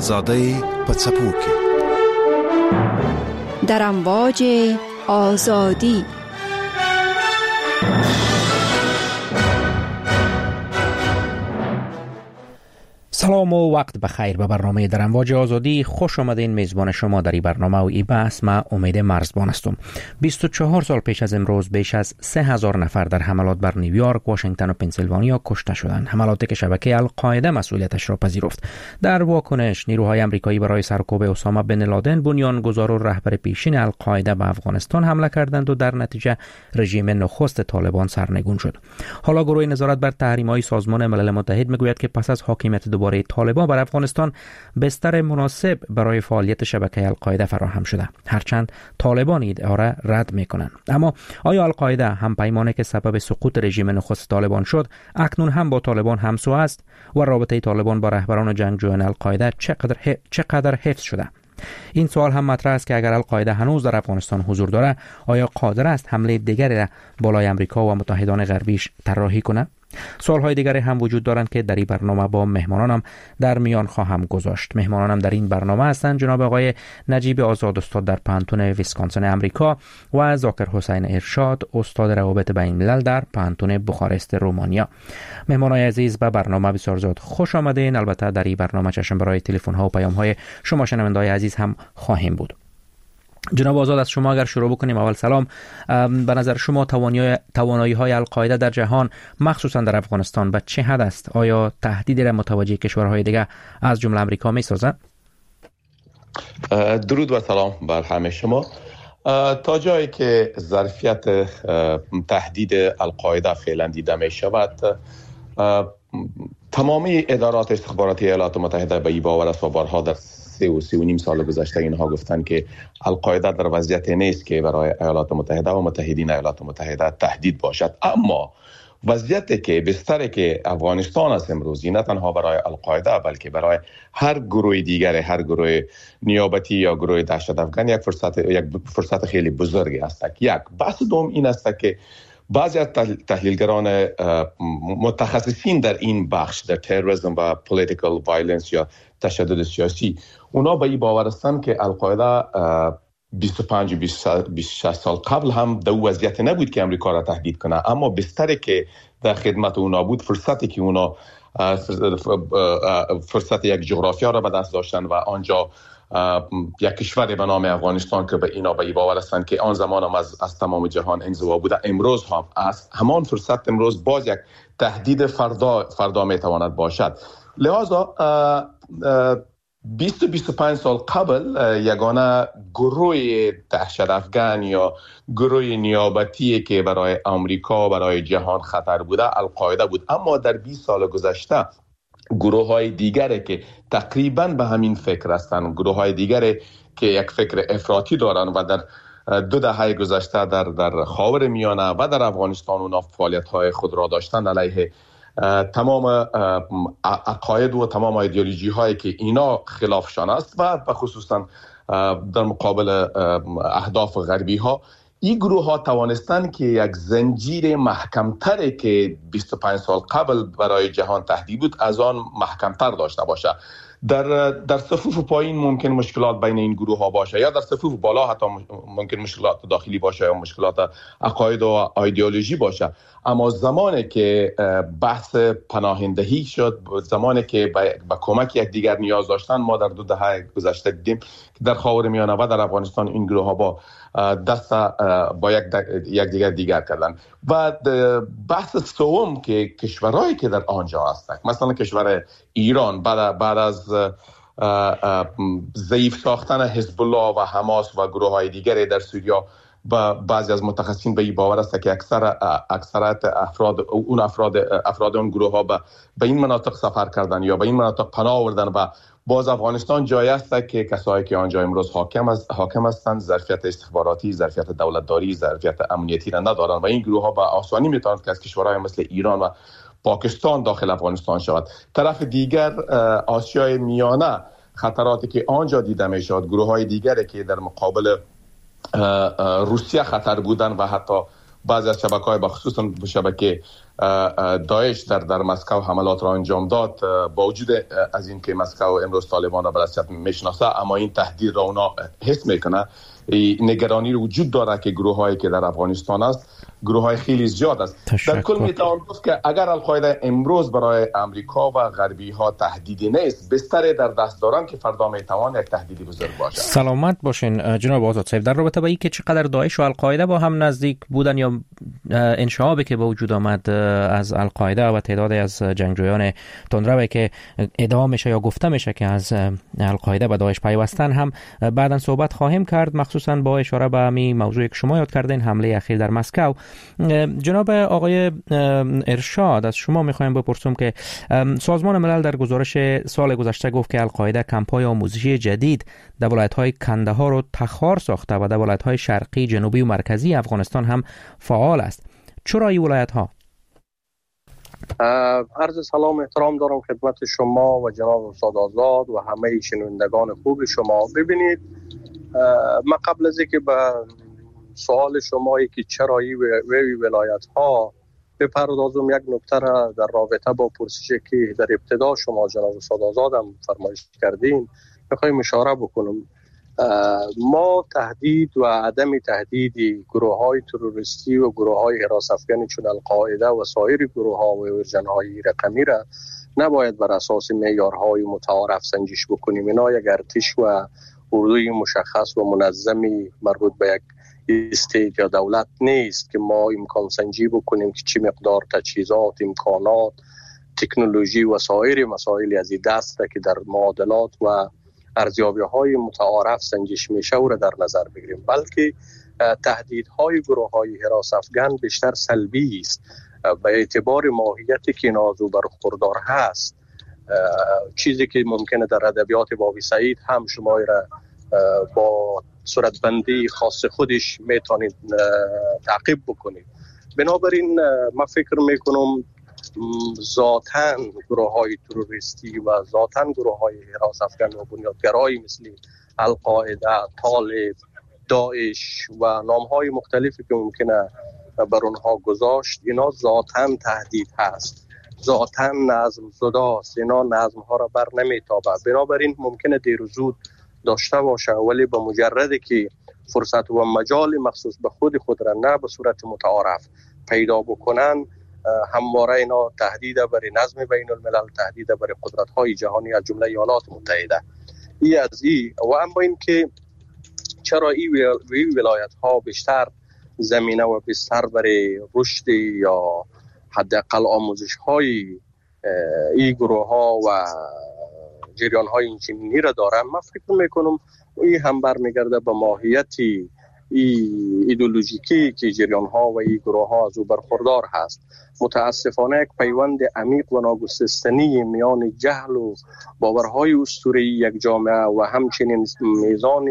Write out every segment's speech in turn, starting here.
آزادی پڅپوکي در امواج آزادی. سلام و وقت بخیر. به برنامه در امواج آزادی خوش آمدین. میزبان شما در این برنامه و این بحث من امید مرزبان هستم. 24 سال پیش از امروز بیش از 3000 نفر در حملات بر نیویورک، واشنگتن و پنسیلوانیا کشته شدند. حملاتی که شبکه القاعده مسئولیتش را پذیرفت. در واکنش نیروهای آمریکایی برای سرکوب اسامه بن لادن، بنیانگذار و رهبر پیشین القاعده به افغانستان حمله کردند و در نتیجه رژیم نخست طالبان سرنگون شد. حالا گروه نظارت بر تحریم‌های سازمان ملل متحد میگوید که پس از حاکمیت دوباره طالبان بر افغانستان بستر مناسب برای فعالیت شبکه القاعده فراهم شده، هرچند طالبان این ادعا را رد میکنند. اما آیا القاعده همپیمانی که سبب سقوط رژیم نخست طالبان شد اکنون هم با طالبان همسو است و رابطه طالبان با رهبران جنگجویان القاعده چقدر حفظ شده؟ این سوال هم مطرح است که اگر القاعده هنوز در افغانستان حضور دارد، آیا قادر است حمله دیگری را بالای امریکا و متحدان غربیش طراحی کند؟ سوالهای دیگری هم وجود دارند که در این برنامه با مهمانانم در میان خواهم گذاشت. مهمانانم در این برنامه هستند جناب آقای نجیب آزاد، استاد در پانتون ویسکانسن امریکا، و ذاکر حسین ارشاد، استاد روابط بین الملل در پانتون بخارست رومانیا. مهمانای عزیز، به برنامه بسیار زیاد خوش آمدین. البته در این برنامه چشم برای تلفن ها و پیام های شما شنوندگان عزیز هم خواهیم بود. جناب آزاد، از شما اگر شروع بکنیم. اول سلام. به نظر شما توانایی های القاعده در جهان مخصوصا در افغانستان به چه حد است؟ آیا تهدیدی را متوجه کشورهای دیگه از جمله امریکا می سازد؟ درود و سلام بر همه شما. تا جایی که ظرفیت تهدید القاعده فعلا دیده می شود، تمامی ادارات استخباراتی ایالات متحده به این باور است و بارها در 3.5 سال گذشته اینها گفتن که القاعده در وضعیتی نیست که برای ایالات متحده و متحدین ایالات متحده تهدید باشد. اما وضعیتی که بستری که افغانستان است امروزی، نه تنها برای القاعده بلکه برای هر گروه دیگر، هر گروه نیابتی یا گروه دهشت افغان، یک فرصت خیلی بزرگی است. یک بحث دوم این است که بعضی از تحلیلگران متخصصین در این بخش، در تروریسم و پولیتیکال وایلنس یا تشدد سیاسی، اونا به این باور هستند که القاعده 25-26 سال قبل هم در وضعیت نبود که امریکا را تهدید کنه، اما بستری که در خدمت اونا بود، فرصتی که اونا فرصت یک جغرافیا را به دست داشتن و آنجا یک کشور به نام افغانستان که به اینا به باور هستند که آن زمان هم از تمام جهان انزوا بوده، امروز هم است. همان فرصت امروز باز یک تهدید فردا میتواند باشد. لذا 20-25 سال قبل یگانه گروه دهشت افغان یا گروه نیابتی که برای آمریکا، برای جهان خطر بوده، القاعده بود. اما در 20 سال گذشته گروه های دیگری که تقریبا به همین فکر هستند، گروه های دیگری که یک فکر افراطی دارند و در 2 دهه گذشته در خاور میانه و در افغانستان اونا فعالیت های خود را داشتن علیه تمام عقاید و تمام ایدئولوژی هایی که اینا خلافشان است و خصوصا در مقابل اهداف غربی ها. این گروه ها توانستند که یک زنجیر محکمتری که 25 سال قبل برای جهان تهدید بود از آن محکمتر داشته باشه. در صفوف پایین ممکن مشکلات بین این گروه ها باشه، یا در صفوف بالا حتی ممکن مشکلات داخلی باشه یا مشکلات عقاید و ایدئولوژی باشه. اما زمانی که بحث پناهندگی شد، زمانی که به کمک یکدیگر نیاز داشتن، ما در 2 دهه گذشته دیدیم که در خاورمیانه و در افغانستان این گروه ها با دست با یک دیگر کردن. و بحث سوم که کشورهایی که در آنجا هستند، مثلا کشور ایران بعد از ضعیف ساختن حزب الله و حماس و گروه های دیگری در سوریه، و بعضی از متخصصین به این باور است که اکثریت افراد اون گروه ها به این مناطق سفر کردن یا به این مناطق پناه آوردن و باز افغانستان جایی است که کسایی که آنجا امروز حاکم هستند ظرفیت استخباراتی، ظرفیت دولتداری، ظرفیت امنیتی را ندارند و این گروه ها به آسانی میتوانند که از کشورهای مثل ایران و پاکستان داخل افغانستان شود. طرف دیگر آسیای میانه، خطراتی که آنجا دیده میشد، گروه های دیگری که در مقابل روسیه خطر بودن و حتی بعضی از شبکه‌های بخصوصا شبکه داعش در مسکو حملات را انجام داد. با وجود از این که مسکو امروز طالبان را به رسمیت میشناسه، اما این تهدید را اونا حس میکنه. نگرانی رو وجود داره که گروه‌هایی که در افغانستان است گروه‌های خیلی زیاد است. در کل میتوان گفت که اگر القاعده امروز برای امریکا و غربی‌ها تهدیدی نیست، بستر در دست دارن که فردا میتوان یک تهدیدی بزرگ باشه. سلامت باشین جناب آزاد صاحب. در رابطه با اینکه چقدر داعش و القاعده با هم نزدیک بودن یا انشعابی که به وجود آمد از القاعده و تعدادی از جنگجویان تندرو که ادعا میشه یا گفته میشه که از القاعده به داعش پیوستن هم بعداً صحبت خواهیم کرد، مخصوصا با اشاره به همین موضوعی که شما یاد کردین، حمله اخیر در مسکو. جناب آقای ارشاد، از شما میخوایم بپرسم که سازمان ملل در گزارش سال گذشته گفت که القاعده کمپ‌های آموزشی جدید در ولایت‌های کندهار و تخار ساخته و در ولایت‌های شرقی، جنوبی و مرکزی افغانستان هم فعال است. چرا این ولایت‌ها؟ عرض سلام احترام دارم خدمت شما و جناب استاد آزاد و همه شنوندگان خوب شما. ببینید، من قبل از اینکه به سوال شمایی که چرا این ولایت ها بپردازم، یک نکته را در رابطه با پرسشی که در ابتدا شما جناب استاد آزاد هم فرمایش کردین میخوایم اشاره بکنم. ما تهدید و عدم تهدید گروه های تروریستی و گروه های حراس افغانی چون القاعده و سایر گروه ها و ارجان های رقمی را نباید بر اساس معیارهای متعارف سنجش بکنیم. اینا یک ارتش و اردوی مشخص و منظمی مربوط به یک استیت یا دولت نیست که ما امکان سنجی بکنیم که چی مقدار تجهیزات، امکانات، تکنولوژی و سایر مسائلی از این دست که در معادلات و ارزیابی‌های متعارف سنجش میشه و را در نظر بگیریم، بلکه تهدیدهای گروه‌های حراس افغان بیشتر سلبی است به اعتبار ماهیتی که نازو برخوردار هست. چیزی که ممکنه در ادبیات بابی سعید هم شما را با صورتبندی خاص خودش میتونید تعقیب بکنید. بنابراین من فکر میکنم ذاتاً گروه‌های تروریستی و ذاتاً گروه‌های حراس افغان و بنیادگرایی مثل القاعده، طالب، داعش و نام‌های مختلفی که ممکنه بر اونها گذاشت، اینا ذاتاً تهدید هست، ذاتاً نظم زداست، اینا نظم‌ها را بر نمیتابه. بنابراین ممکنه دیر و زود داشته باشه، ولی به مجردی که فرصت و مجال مخصوص به خود را نه به صورت متعارف پیدا بکنن، همواره اینا تهدید برای نظم بین الملل، تهدید برای قدرت‌های جهانی از جمله ایالات متحده. این از این. و اما این که چرا این ولایت‌ها بیشتر زمینه و بیشتر برای رشد یا حداقل آموزش‌های این گروه‌ها و جریان‌های اینچنینی را دارن، من فکر میکنم این هم برمیگرده به ماهیتی ایدئولوژیکی که جریان‌ها و این گروه‌ها از او برخوردار هست. متاسفانه یک پیوند عمیق و ناگسستنی میان جهل و باورهای اسطوره‌ای یک جامعه و همچنین میزان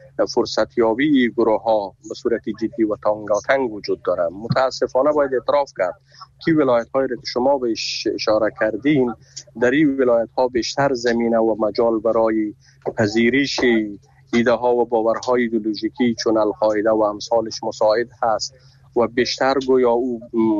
فرصتیابی گروه‌ها به صورت جدی و تنگاتنگ وجود دارد. متاسفانه باید اعتراف کرد که ولایت‌هایی را که شما بهش اشاره کردین، در این ولایت‌ها بیشتر زمینه و مجال برای پذیرش ایده ها و باورهای ایدئولوژیکی چون القاعده و امثالش مساعد هست و بیشتر گویا او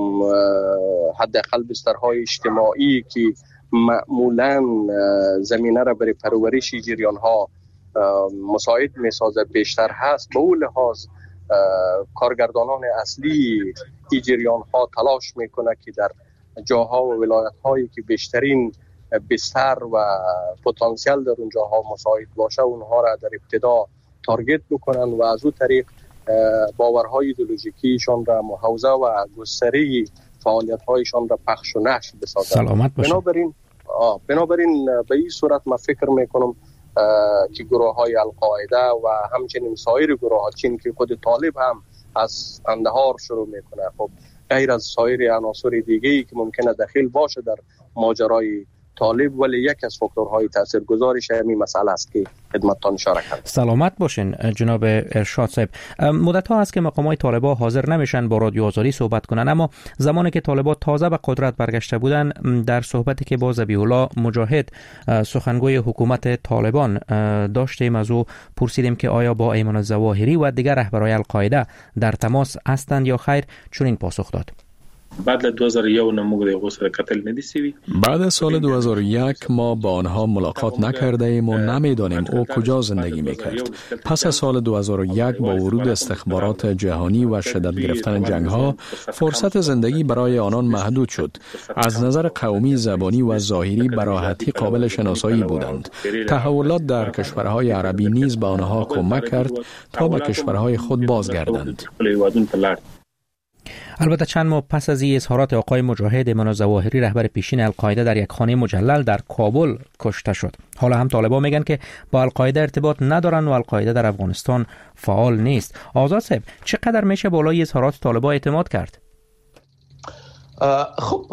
حداقل بسترهای اجتماعی که معمولاً زمینه را برای پرورش جریان ها مساعد میسازه بیشتر هست. به اون لحاظ کارگردانان اصلی این جریان ها تلاش میکنه که در جاها و ولایت هایی که بیشترین بستر و پتانسیل در اونجاها مساعد باشه اونها را در ابتدا تارگت بکنن و از اون طریق باورهای ایدئولوژیکیشان را محوزه و گستری فعالیت‌هایشان را پخش و نشر بسازند. سلامت باشید. بنابراین به این صورت من فکر میکنم که گروه‌های القاعده و همچنین سایر گروه‌ها، چین که خود طالب هم از قندهار شروع میکنه، خب غیر از سایر عناصر دیگه‌ای که ممکنه دخیل باشه در ماجرای طالب، ولی یک از فاکتورهای تاثیرگذارش همین مسئله است که خدمتتان اشاره کردم. سلامت باشین جناب ارشاد صاحب. مدت ها است که مقامات طالبان حاضر نمیشن با رادیو آزادی صحبت کنن، اما زمانی که طالبان تازه به قدرت برگشته بودن، در صحبتی که با ذبیح الله مجاهد سخنگوی حکومت طالبان داشتیم از او پرسیدیم که آیا با ایمان الظواهری و دیگر رهبران القاعده در تماس هستند یا خیر. چنین پاسخ داد: بعد از 2001 نموده غسل قتل ندیسیوی. بعد از سال 2001 ما با آنها ملاقات نکرده ایم و نمیدانیم او کجا زندگی میکرد. پس از سال 2001 با ورود استخبارات جهانی و شدت گرفتن جنگ ها فرصت زندگی برای آنان محدود شد. از نظر قومی، زبانی و ظاهری به راحتی قابل شناسایی بودند. تحولات در کشورهای عربی نیز به آنها کمک کرد تا به کشورهای خود بازگردند. البته چند ماه پس از این اظهارات آقای مجاهد، ایمان الظواهری رهبر پیشین القاعده در یک خانه مجلل در کابل کشته شد. حالا هم طالبان میگن که با القاعده ارتباط ندارن و القاعده در افغانستان فعال نیست. آزاد صاحب، چقدر میشه بالای اظهارات طالبان اعتماد کرد؟ خب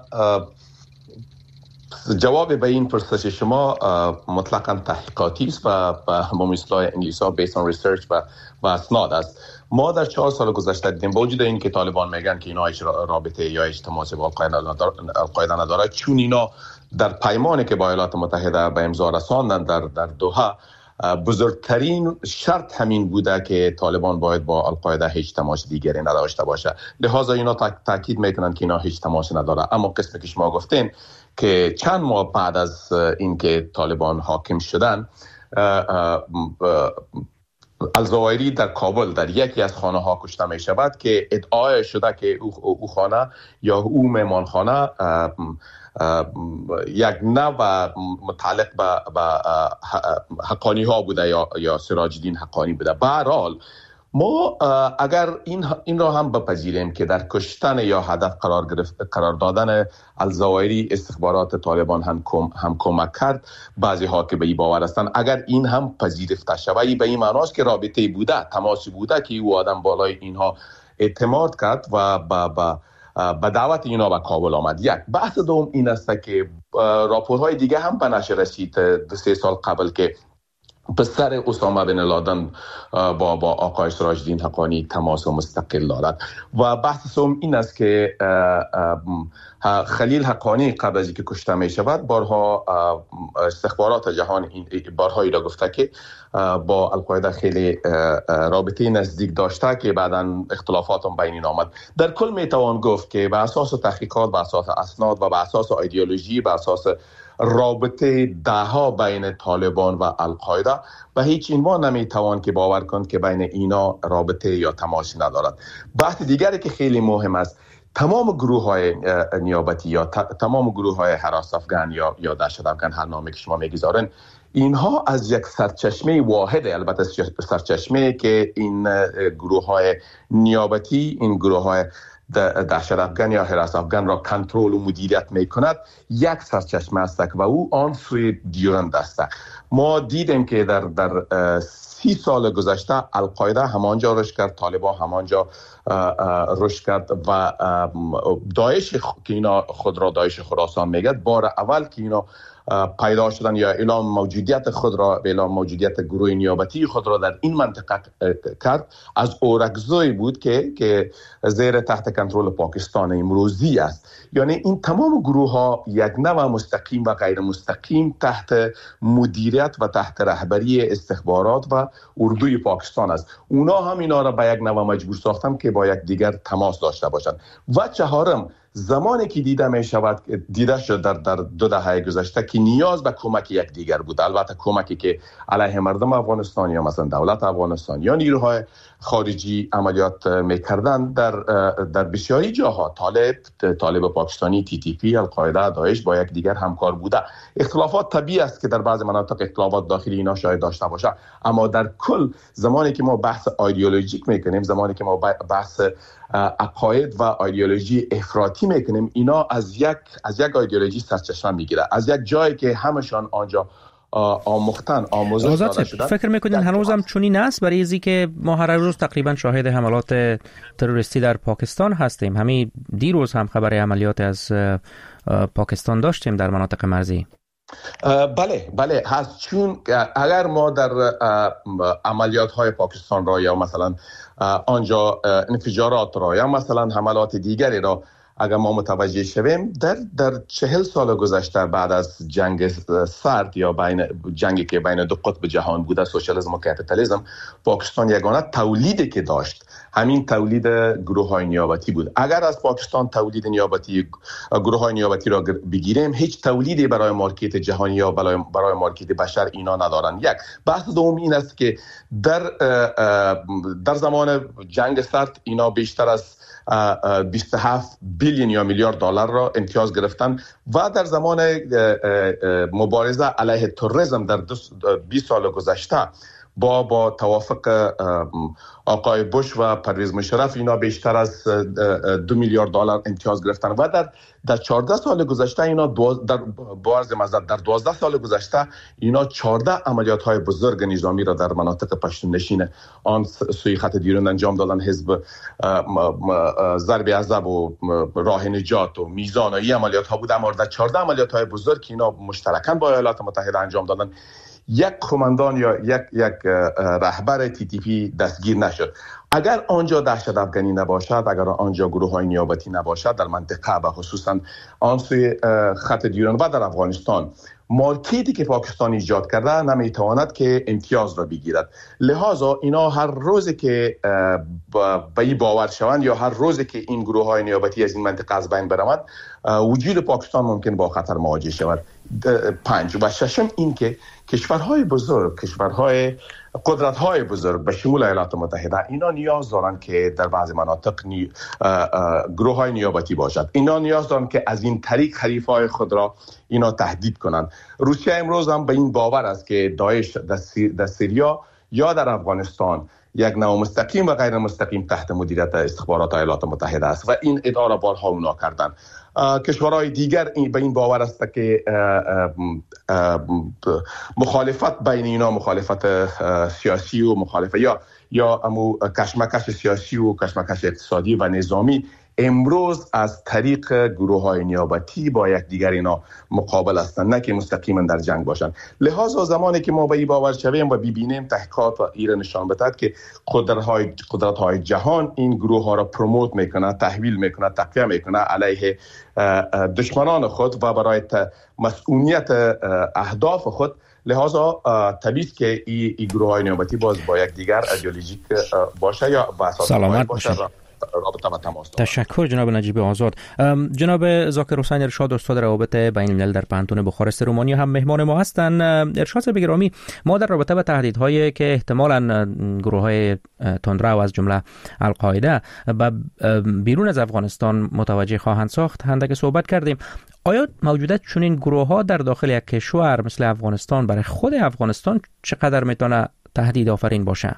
جواب به این پرسش شما مطلقاً تحقیقاتی است و با اصطلاح انگلیس‌ها based on research و اسناد است. ما در 4 سال گذشته دیدیم با وجود این که طالبان میگن که اینا هیچ رابطه یا هیچ تماسی با القاعده نداره، چون اینا در پیمانی که با ایالات متحده به امضا رساندن در دوحه، بزرگترین شرط همین بوده که طالبان باید با القاعده هیچ تماس دیگری نداشته باشه. لذا اینا تاکید میکنن که اینا هیچ تماسی نداره. اما قسمی که شما گفتین که چند ماه بعد از اینکه طالبان حاکم شدن، الظواهری در کابل در یکی از خانه ها کشته می شود که ادعای شده که او خانه یا او مهمانخانه یک نوع متعلق به حقانی ها بوده یا سراج الدین حقانی بوده. به هر حال ما اگر این را هم بپذیریم که در کشتن یا هدف قرار دادن الظواهری استخبارات طالبان هم کمک کرد، بعضی ها که به این باور هستند، اگر این هم پذیرفته شود، به این معناست که رابطه بوده، تماسی بوده که او آدم بالای اینها اعتماد کرد و به دعوت اینا به کابل آمد. یک بحث دوم این است که راپورهای دیگه هم به نشر رسید 2-3 سال قبل که پسر اسامه بن لادن با آقای سراج الدین حقانی تماس مستقل دارد. و بحث سوم این است که خلیل حقانی قبل از اینکه کشته می شود بارها استخبارات جهان بارها ایرا گفته که با القاعده خیلی رابطه نزدیک داشته که بعداً اختلافات هم بین آمد. در کل می توان گفت که به اساس تحقیقات، به اساس اسناد و به اساس ایدئولوژی، به اساس رابطه دهها بین طالبان و القاعده به هیچ عنوان نمیتوان که باور کند که بین اینا رابطه یا تماسی ندارد. بحث دیگری که خیلی مهم است، تمام گروه های نیابتی یا تمام گروه های هراس افغان یا دهشت افغان، هر نامی که شما میگذارن، اینها از یک سرچشمه واحده، البته سرچشمه که این گروه های نیابتی، این گروه های دهشت افغان یا هراس افغان را کنترل و مدیریت می کند، یک سرچشمه است و او آن سوی دیورند است. ما دیدیم که در 30 سال گذشته القاعده همانجا رشد کرد، طالبان همانجا رشد کرد و داعش که اینا خود را داعش خراسان میگد، بار اول که اینا پیدا شدن یا اعلام موجودیت خود را، اعلام موجودیت گروه نیابتی خود را در این منطقه کرد، از اورکزوی بود که زیر تحت کنترل پاکستان امروزی است. یعنی این تمام گروه ها یک نوع مستقیم و غیر مستقیم تحت مدیریت و تحت رهبری استخبارات و اردوی پاکستان است. اونا هم اینا را به یک نوع مجبور ساختن که با یک دیگر تماس داشته باشند. و چهارم، زمانی که دیده شد در 2 دهه گذشته که نیاز به کمک یکدیگر بود، البته کمکی که علیه مردم افغانستان یا مثلا دولت افغانستان یا نیروهای خارجی عملیات میکردن، در بسیاری جاها طالب پاکستانی، TTP، القاعده، داعش با یک دیگر همکار بوده. اختلافات طبیعی است که در بعض مناطق اختلافات داخلی اینا شاید داشته باشه، اما در کل زمانی که ما بحث ایدئولوژیک میکنیم، زمانی که ما بحث عقاید و ایدئولوژی افراطی میکنیم، اینا از یک ایدئولوژی سرچشمه میگیره، از یک جایی که همشان آنجا آموزش داده شده. فکر میکنین هنوزم چنین است؟ برای ازی که ما هر روز تقریبا شاهد حملات تروریستی در پاکستان هستیم. همین دیروز هم خبر عملیات از پاکستان داشتیم در مناطق مرزی؟ بله هست، چون اگر ما در عملیات های پاکستان را یا مثلا آنجا انفجارات را یا مثلا حملات دیگری را اگر ما متوجه شویم، در 40 سال گذشته بعد از جنگ سرد یا جنگی که بین دو قطب جهان بوده، سوشالیسم و کپیتالیسم، پاکستان یگانه تولیدی که داشت همین تولید گروه‌های نیابتی بود. اگر از پاکستان تولید نیابتی گروه‌های نیابتی را بگیریم، هیچ تولیدی برای مارکت جهانی یا برای مارکت بشر اینا ندارند. یک بحث دوم این است که در زمان جنگ سرد اینا بیشتر از 27 بیلیون یا میلیارد دلار را امتیاز گرفتن و در زمان مبارزه علیه تروریسم در 20 سال گذشته با توافق آقای بوش و پرویز مشرف اینا بیشتر از 2 میلیارد دلار امتیاز گرفتن و در 14 سال گذشته اینا در 12 سال گذشته اینا 14 عملیات های بزرگ نظامی را در مناطق پشتون نشین آن سوی خط دیرون انجام دادن. حزب ضرب عزب و راه نجات و میزان و این عملیات ها بود، اما در 14 عملیات های بزرگ که اینا مشترکاً با ایالات متحده انجام دادن، یک کماندان یا یک رهبر TTP دستگیر نشد. اگر آنجا دهشت افغانی نباشد، اگر آنجا گروه‌های نیابتی نباشد در منطقه و خصوصا آن سوی خط دیران و در افغانستان، مارکتی که پاکستان ایجاد کرده نمیتواند که امتیاز را بگیرد. لذا اینا هر روزی که به این باور شوند یا هر روزی که این گروه‌های نیابتی از این منطقه از بین برود، وجود پاکستان ممکن با خطر مواجه شود. 5 و 6 این که کشورهای بزرگ، کشورهای قدرت‌های بزرگ به شمول ایالات متحده اینا نیاز دارن که در بعض مناطق گروه‌های نیابتی باشد. اینا نیاز دارن که از این طریق حریفای خود را اینا تهدید کنند. روسیه امروز هم به این باور است که داعش در سوریا یا در افغانستان یک نوع مستقیم و غیر مستقیم تحت مدیریت استخبارات ایالات متحده است و این ادعا را بارها اونا کردن. کشورهای دیگر به این باور است که مخالفت بین اینا، مخالفت سیاسی و مخالفت یا کشمکش سیاسی و کشمکش اقتصادی و نظامی امروز از طریق گروه‌های نیابتی با یک دیگر اینا مقابل هستند، نه که مستقیما در جنگ باشند. لذا زمانی که ما به این باور شویم و ببینیم تحقیقات و ایران نشان بدهد که قدرت‌های جهان این گروه‌ها را پروموت میکنه، تحویل میکنه، تقویه میکنه علیه دشمنان خود و برای مسئولیت اهداف خود، لذا طبیعی که این گروه‌های نیابتی باز با یک دیگر ایدئولوژیک باشه یا با اساس باشه رابطه و تماس دارد. تشکر جناب نجیب آزاد. جناب ذاکر حسین ارشاد، استاد روابط بین الملل در پانتون بخارست رومانی هم مهمان ما هستند. ارشاد بگرامی، ما در رابطه با تهدیدهایی که احتمالاً گروه‌های تندرو از جمله القاعده بیرون از افغانستان متوجه خواهند ساخت اندک صحبت کردیم. آیا موجودیت چنین گروه‌ها در داخل یک کشور مثل افغانستان برای خود افغانستان چقدر میتونه تهدید آفرین باشه؟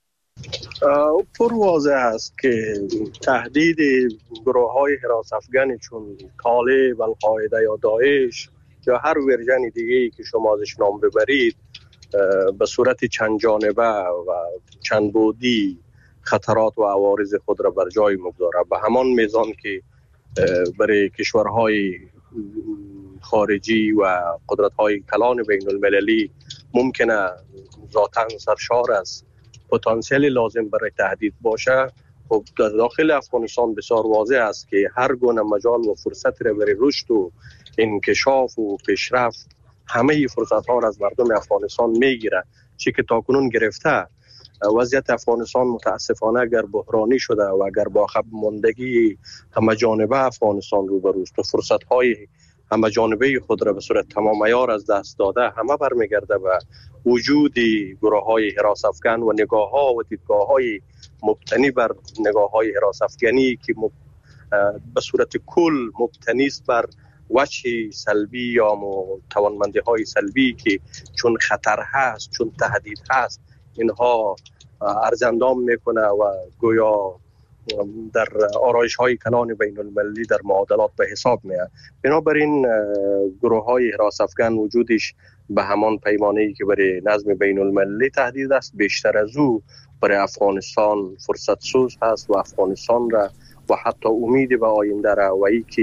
پر واضح است که تهدید گروه‌های حراس افغانی چون طالب، القاعده یا داعش یا هر ورژن دیگه‌ای که شما ازش نام ببرید به صورت چند جانبه و چند بعدی خطرات و عوارض خود را بر جای می‌گذارد. به همان میزان که برای کشورهای خارجی و قدرت‌های کلان بین المللی ممکنه ذاتاً سرشار از پتانسیل لازم برای تهدید باشه، خب در داخل افغانستان بسیار واضح است که هر گونه مجال و فرصت را برای رشد و انکشاف و پیشرفت همه فرصت ها را از مردم افغانستان میگیره، چی که تاکنون گرفته. وضعیت افغانستان متاسفانه اگر بحرانی شده و اگر با خب ماندگی همه جانبه افغانستان روبروست و فرصت های همه جانبه خود را به صورت تمام عیار از دست داده، همه برمیگرده به وجود گروه‌های حراس افغان و نگاه‌ها و دیدگاه‌های مبتنی بر نگاه‌های حراس افغانی که به صورت کل مبتنی است بر وجه سلبی یا توانمندی‌های سلبی که چون خطر هست، چون تهدید هست، اینها ارزندام میکنه و گویا در آرایش‌های کلان بین المللی در معادلات به حساب میاد. بنابراین گروه‌های حراس افغان وجودش به همان پیمانه‌ای که برای نظم بین المللی تهدید است، بیشتر از او برای افغانستان فرصت سوز هست و افغانستان را و حتی امید به آینده را و ای که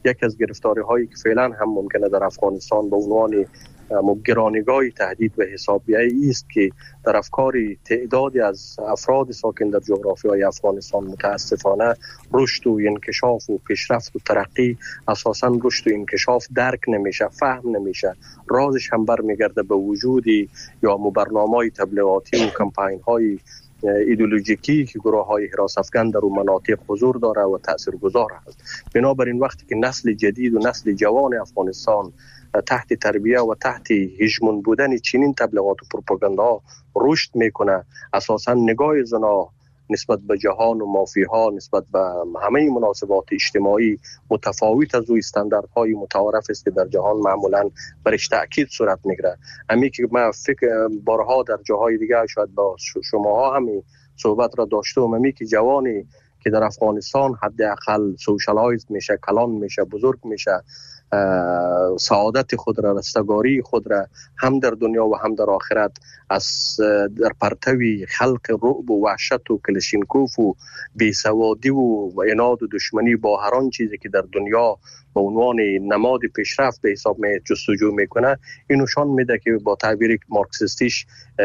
یکی از گرفتاری هایی که فعلا هم ممکنه در افغانستان به عنوان گرانیگاه تهدید و حسابیه است که در افکار تعدادی از افراد ساکن در جغرافیای افغانستان متاسفانه رشد و انکشاف و پیشرفت و ترقی اساساً رشد و انکشاف درک نمیشه، فهم نمیشه. رازش هم برمیگرده به وجودی یا برنامه‌های تبلیغاتی و کمپاین‌های ایدئولوژیکی که گروه‌های حراس افکن در اون مناطق حضور داره و تاثیرگذار است. بنابراین وقتی که نسل جدید و نسل جوان افغانستان تحت تربیه و تحت هژمون بودن چنین تبلیغات و پروپاگاندا رشد میکنه، اساسا نگاه زنا نسبت به جهان و مافیها، نسبت به همه مناسبات اجتماعی متفاوت از او استانداردهای متعارف است که در جهان معمولا برش تاکید صورت میگیره. همین که من فکر بارها در جاهای دیگه شاید با شماها همین صحبت را داشتم، همین که جوانی که در افغانستان حداقل سوشالایز میشه، کلان میشه، بزرگ میشه، سعادت خود را، رستگاری خود را هم در دنیا و هم در آخرت از در پرتوی خلق رعب و وحشت و کلشینکوف و بیسوادی و عناد و دشمنی با هر آن چیزی که در دنیا به عنوان نماد پیشرفت به حساب جستجو میکنه، این نشان میده که با تعبیر مارکسیستیش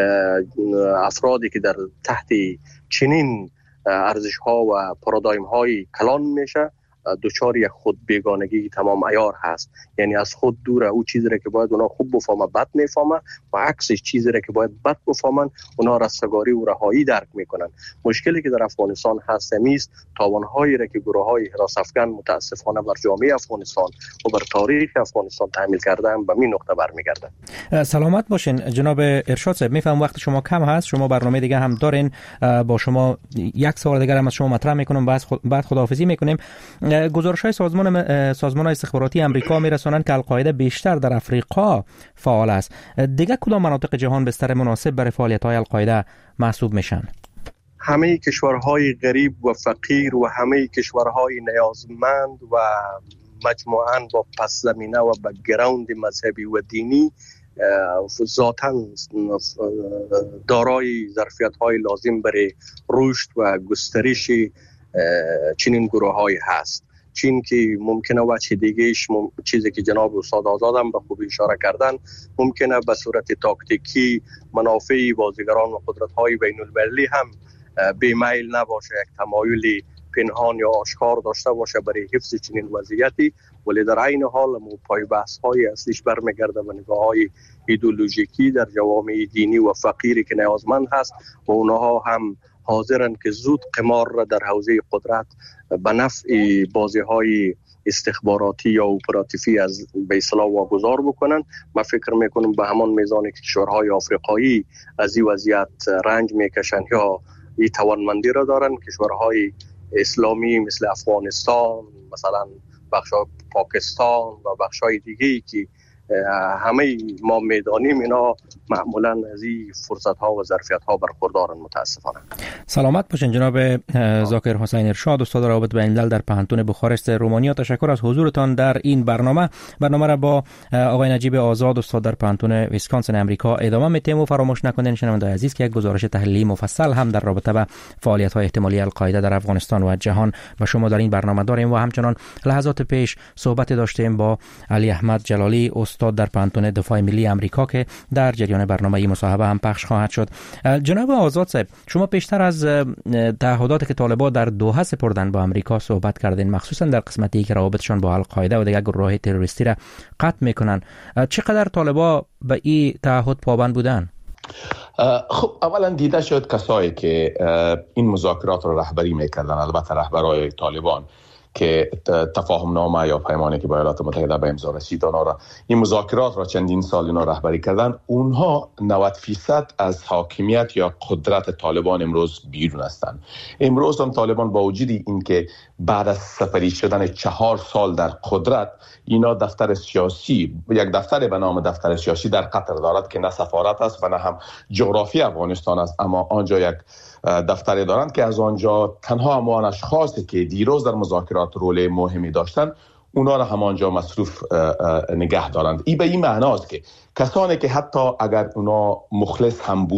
افرادی که در تحت چنین ارزش ها و پارادایم های کلان میشه دوچار یک خود بیگانگی تمام عیار هست. یعنی از خود دوره، او چیزی را که باید اونا خوب بفهمه بد میفهمه و عکسش چیزی را که باید بد بفهمن اونا رستگاری و رهایی درک میکنن. مشکلی که در افغانستان هست است تاوانهایی را که گروه‌های حراس افکن متاسفانه بر جامعه افغانستان و بر تاریخ افغانستان تحمیل کردن به این نقطه برمیگرده. سلامت باشین جناب ارشاد صاحب. میفهم وقت شما کم هست، شما برنامه دیگه هم دارین، با شما یک سوال دیگه هم از شما مطرح میکنم بعد خداحافظی میکنیم. گزارش‌های سازمان استخباراتی آمریکا میرسانند که القاعده بیشتر در افریقا فعال است. دیگه کدام مناطق جهان بستر مناسب برای فعالیت‌های القاعده محسوب میشن؟ همه کشورهای غریب و فقیر و همه کشورهای نیازمند و مجموعاً با پس زمینه و بک‌گراند مذهبی و دینی ذاتاً دارای ظرفیت‌های لازم برای رشد و گسترش چنین گروه‌های هست. چین که ممکنه وجه دیگهش چیزی که جناب استاد آزاد هم به خوبی اشاره کردن، ممکنه به صورت تاکتیکی منافع بازیگران و قدرت‌های بین‌المللی هم بیمیل نباشه، یک تمایلی پنهان یا آشکار داشته باشه برای حفظ چنین وضعیتی، ولی در عین حال پای بحث‌های اصلیش برمیگرده به نگاه‌های ایدئولوژیکی در جوامع دینی و فقیری که نیازمند هست و اونها هم حاضرن که زود قمار را در حوزه قدرت به نفع بازی‌های استخباراتی یا اپراتیفی از به اصطلاح واگذار بکنن. من فکر میکنم به همان میزانی که کشورهای آفریقایی از این وضعیت رنج میکشن یا این توانمندی را دارن، کشورهای اسلامی مثل افغانستان، مثلا بخشای پاکستان و بخشای دیگه‌ای که همه ما میدانیم اینا معمولا از این فرصت ها و ظرفیت ها برخوردارن متاسفانه. سلامت باشین جناب ذاکر حسین ارشاد، استاد روابط بین الملل در پانتون بخارست رومانیا. تشکر از حضورتان در این برنامه را با آقای نجیب آزاد استاد در پانتون ویسکانسین امریکا ادامه میتیم. و فراموش نکنید شنوندگان عزیز که یک گزارش تحلیلی مفصل هم در رابطه با فعالیت های احتمالی القاعده در افغانستان و جهان و شما در این برنامه داریم و همچنان لحظات پیش صحبت داشتیم با علی احمد جلالی استاد در پانتون دفاع ملی امریکا که در جریان برنامه این مصاحبه هم پخش خواهد شد. جناب آزاد صاحب، شما پیشتر از تعهداتی که طالبان در دوحه سپردن با امریکا صحبت کردین، مخصوصا در قسمتی که روابطشان با القاعده و دیگر گروه‌های تروریستی را قطع میکنن. چقدر طالبان به این تعهد پابند بودن؟ خب اولا دیده شد کسایی که این مذاکرات را رهبری میکردن، البته رهبرای طالبان که تفاهم نامه یا پیمانی که با ایالات متحده به امضا رسید را این مذاکرات را چندین سال اینا رهبری کردن، اونها 90% از حاکمیت یا قدرت طالبان امروز بیرون هستند. امروز هم طالبان با وجود این که بعد از سپری شدن 4 سال در قدرت، اینا دفتر سیاسی، یک دفتر به نام دفتر سیاسی در قطر دارد که نه سفارت است و نه هم جغرافی افغانستان است، اما آنجا یک دفتری دارند که از آنجا تنها همان اشخاصی که دیروز در مذاکرات رول مهمی داشتند اونا را همانجا مصروف نگه دارند. این به این معناست که کسانی که حتی اگر اونا مخلص هم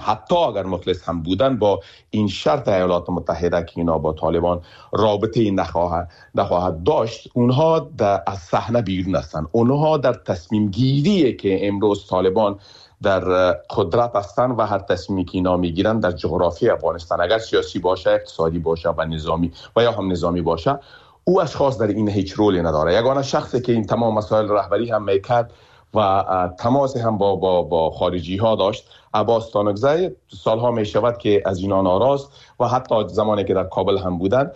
بودن با این شرط ایالات متحده که اینا با طالبان رابطه نخواهد داشت، اونها از صحنه بیرون هستند. اونها در تصمیم گیری که امروز طالبان در قدرت هستند و هر تصمیمی که اینا میگیرن در جغرافی افغانستان، اگر سیاسی باشه، اقتصادی باشه و نظامی و یا هم نظامی باشه، او اشخاص در این هیچ رولی نداره. یگانه شخصی که این تمام مسائل رهبری هم میکرد و تماس هم با خارجی ها داشت، عباس تانکزی، سالها می شود که از اینا ناراض و حتی زمانی که در کابل هم بودن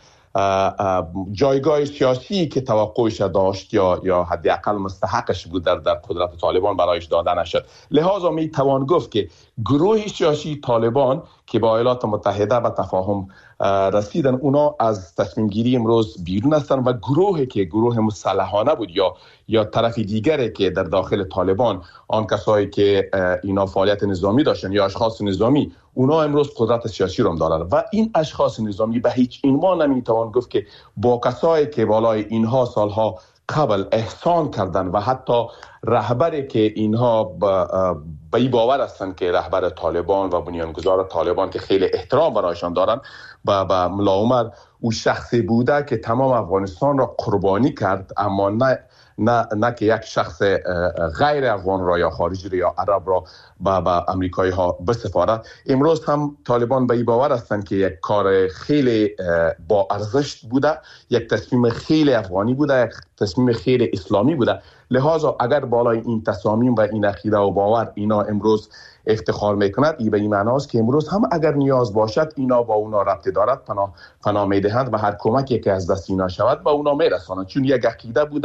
جایگاه سیاسی که توقعش داشت یا حداقل مستحقش بود در قدرت طالبان برایش داده نشد. لذا می توان گفت که گروه سیاسی طالبان که با ایالات متحده به تفاهم رسیدن، اونا از تصمیم گیری امروز بیرون هستن و گروهی که گروه مسلحانه بود یا طرف دیگری که در داخل طالبان، آن کسایی که اینا فعالیت نظامی داشتن یا اشخاص نظامی، اونا امروز قدرت سیاسی رو دارن و این اشخاص نظامی به هیچ عنوان نمیتوان گفت که با کسایی که بالای اینها سالها قبل احسان کردن و حتی رهبری که اینها به این باور هستند که رهبر طالبان و بنیانگذار طالبان که خیلی احترام برایشان دارن، با ملا عمر او شخصی بوده که تمام افغانستان را قربانی کرد، اما نه که یک شخص غیر افغان را یا خارجی را یا عرب را با امریکایی ها بسپارد. امروز هم طالبان به این باور هستند که یک کار خیلی با ارزش بوده، یک تصمیم خیلی افغانی بوده، یک تصمیم خیلی اسلامی بوده. لذا اگر بالای این تصامیم و این عقیده و باور اینا امروز افتخار میکند، این به این معناست که امروز هم اگر نیاز باشد اینا با اونا ربط دارد، پناه میدهند و هر کمکی که از دست اینا شود با اونا میرسانند، چون یک عقیده بوده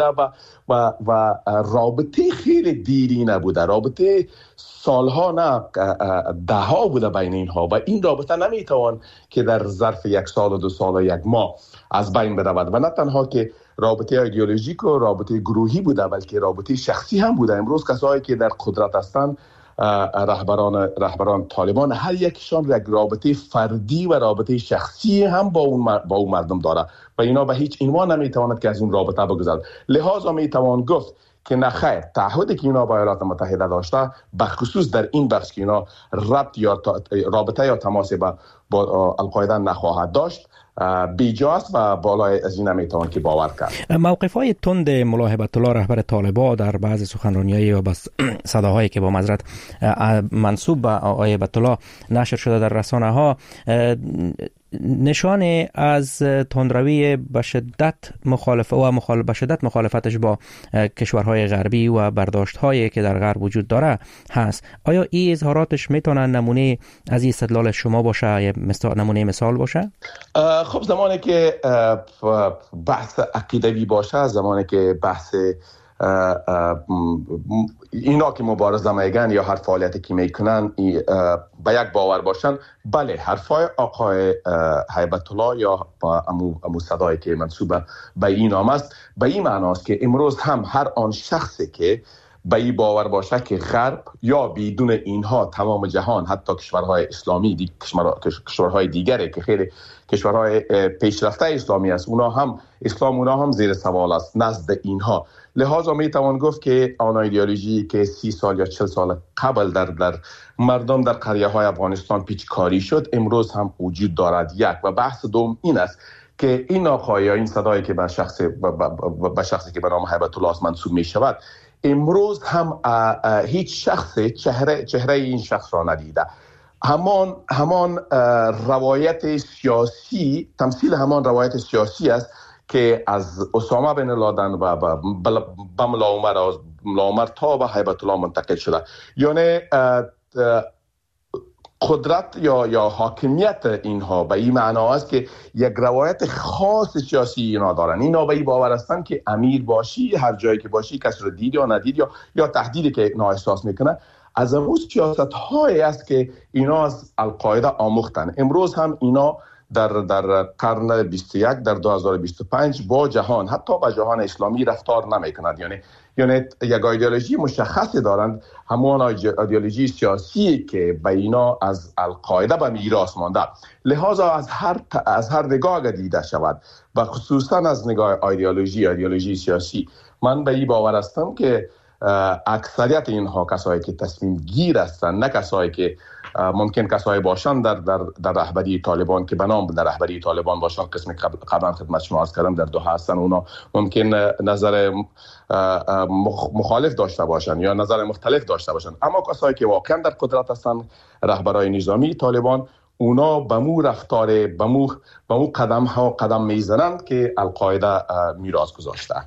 و رابطه خیلی دیرینه بوده، رابطه سالها نه دهها بوده بین اینها و این رابطه نمیتوان که در ظرف 1 سال و 2 سال و 1 ماه از بین برود و نه تنها که رابطه ایدئولوژیک و رابطه گروهی بوده بلکه رابطه شخصی هم بوده. امروز کسایی که در قدرت هستند، رهبران طالبان، هر یکشان یک رابطه فردی و رابطه شخصی هم با اون مردم داره و اینا به هیچ عنوان نمیتواند که از اون رابطه بگذرد. لذا میتوان گفت که نه خیر، تعهدی که اینا با ایالات متحده داشته بخصوص در این بخش که اینا رابطه یا تماس با القاعده نخواهد داشت بیجاست و بالای از این نمیتوان که باور کرد. موقف‌های تند ملا هیبت الله رهبر طالبان در بعض سخنرانی‌های و صداهایی که با معذرت منسوب به آقای هیبت الله نشر شده در رسانه‌ها نشان از تندروی به شدت مخالفتش با کشورهای غربی و برداشت‌هایی که در غرب وجود داره هست. آیا این اظهاراتش میتونه نمونه از این استدلال شما باشه، یا نمونه مثال باشه؟ خب زمانی که بحث عقیدوی باشه، زمانی که بحث اینا که مبارزه میگن یا هر فعالیتی که میکنن به یک باور باشن، بله حرفای آقای هیبت الله یا امو صدایی که منسوب به این نام است به این معناست که امروز هم هر آن شخصی که به این باور باشه که غرب یا بدون اینها تمام جهان، حتی کشورهای اسلامی، کشورهای دیگری که خیلی کشورهای پیشرفته اسلامی است، اونا هم زیر سوال است نزد اینها. لذا می توان گفت که آن ایدئولوژی که 30 سال یا 40 سال قبل در مردم در قریه های افغانستان پیچکاری شد، امروز هم وجود دارد. یک و بحث دوم این است که این آقای یا این صدایی که به شخصی که به نام هیبت الله منسوب می شود، امروز هم هیچ شخص چهره این شخص را ندیده. همان روایت سیاسی، تمثیل همان روایت سیاسی است که از اسامه بن لادن و به ملا عمر تا به هیبت الله منتقل شده. یعنی قدرت یا حاکمیت اینها به این معنا است که یک روایت خاص سیاسی اینا دارن. اینا به این باور هستن که امیر باشی، هر جایی که باشی، کسی رو دید یا ندید یا تهدیدی که اینا احساس میکنه، از اون سیاست هایی است که اینا از القاعده آموختن. امروز هم اینا در قرن 21 در 2025 با جهان، حتی با جهان اسلامی رفتار نمی‌کند. یعنی یک ایدئولوژی مشخصی دارند، همون ایدئولوژی سیاسی که به اینا از القاعده به میراث مانده. لذا از هر نگاه دیده شود و خصوصا از نگاه ایدئولوژی سیاسی، من به این باور هستم که اکثریت اینها کسایی که تصمیم گیر هستند، نه کسایی که ممکن کسایی باشند در رهبری طالبان که بنام در رهبری طالبان باشند، قسم قبلا خدمت شما عرض کردم در دوحه هستند، اونا ممکن نظر مخالف داشته باشند یا نظر مختلف داشته باشند، اما کسایی که واقعا در قدرت هستند، رهبرای نظامی طالبان، اونا به مو رفتار به مو قدم میزنند که القاعده میراث گذاشته.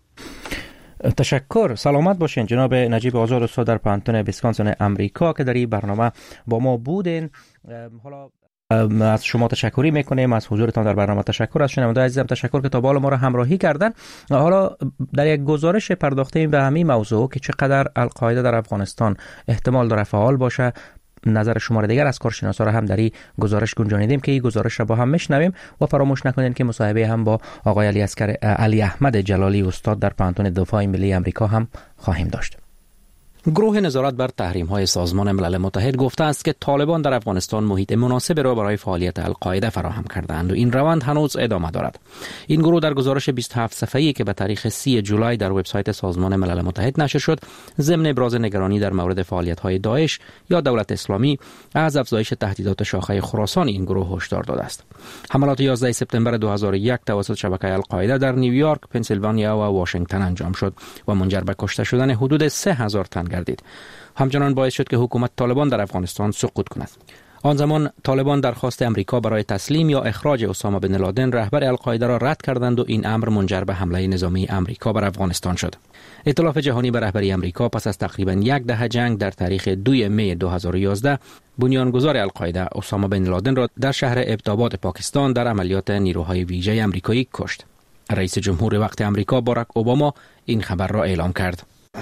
تشکر. سلامت باشین جناب نجیب آزاد استاد در پانتون ویسکانسین امریکا که در این برنامه با ما بودین. حالا از شما تشکری میکنیم، از حضورتان در برنامه تشکر، از شنونده عزیزم تشکر که تا بالا ما را همراهی کردن. حالا در یک گزارش پرداختیم به همین موضوع که چقدر القاعده در افغانستان احتمال داره فعال باشه. نظر شماره دیگر از کارشناسا را هم در این گزارش گنجانیدیم که این گزارش را با هم میشنویم و فراموش نکنین که مصاحبه هم با آقای علی احمد جلالی استاد در پانتون دفاع ملی امریکا هم خواهیم داشت. گروه نظارت بر تحریم‌های سازمان ملل متحد گفته است که طالبان در افغانستان محیط مناسب را برای فعالیت القاعده فراهم کرده‌اند و این روند هنوز ادامه دارد. این گروه در گزارش 27 صفحه‌ای که به تاریخ 30 جولای در وبسایت سازمان ملل متحد نشر شد، ضمن ابراز نگرانی در مورد فعالیت‌های داعش یا دولت اسلامی از افزایش تهدیدات شاخه خراسان این گروه هشدار داده است. حملات 11 سپتامبر 2001 توسط شبکه القاعده در نیویورک، پنسیلوانیا و واشنگتن انجام شد و منجر به کشته شدن حدود 3000 تن گردید. همچنان باعث شد که حکومت طالبان در افغانستان سقوط کند. آن زمان طالبان درخواست امریکا برای تسلیم یا اخراج اسامه بن لادن رهبر القاعده را رد کردند و این امر منجر به حمله نظامی امریکا بر افغانستان شد. ائتلاف جهانی به رهبری امریکا پس از تقریبا یک دهه جنگ در تاریخ 2 می 2011 بنیانگذار القاعده اسامه بن لادن را در شهر ابتاباد پاکستان در عملیات نیروهای ویژه امریکایی کشت. رئیس جمهور وقت امریکا باراک اوباما این خبر را اعلام کرد.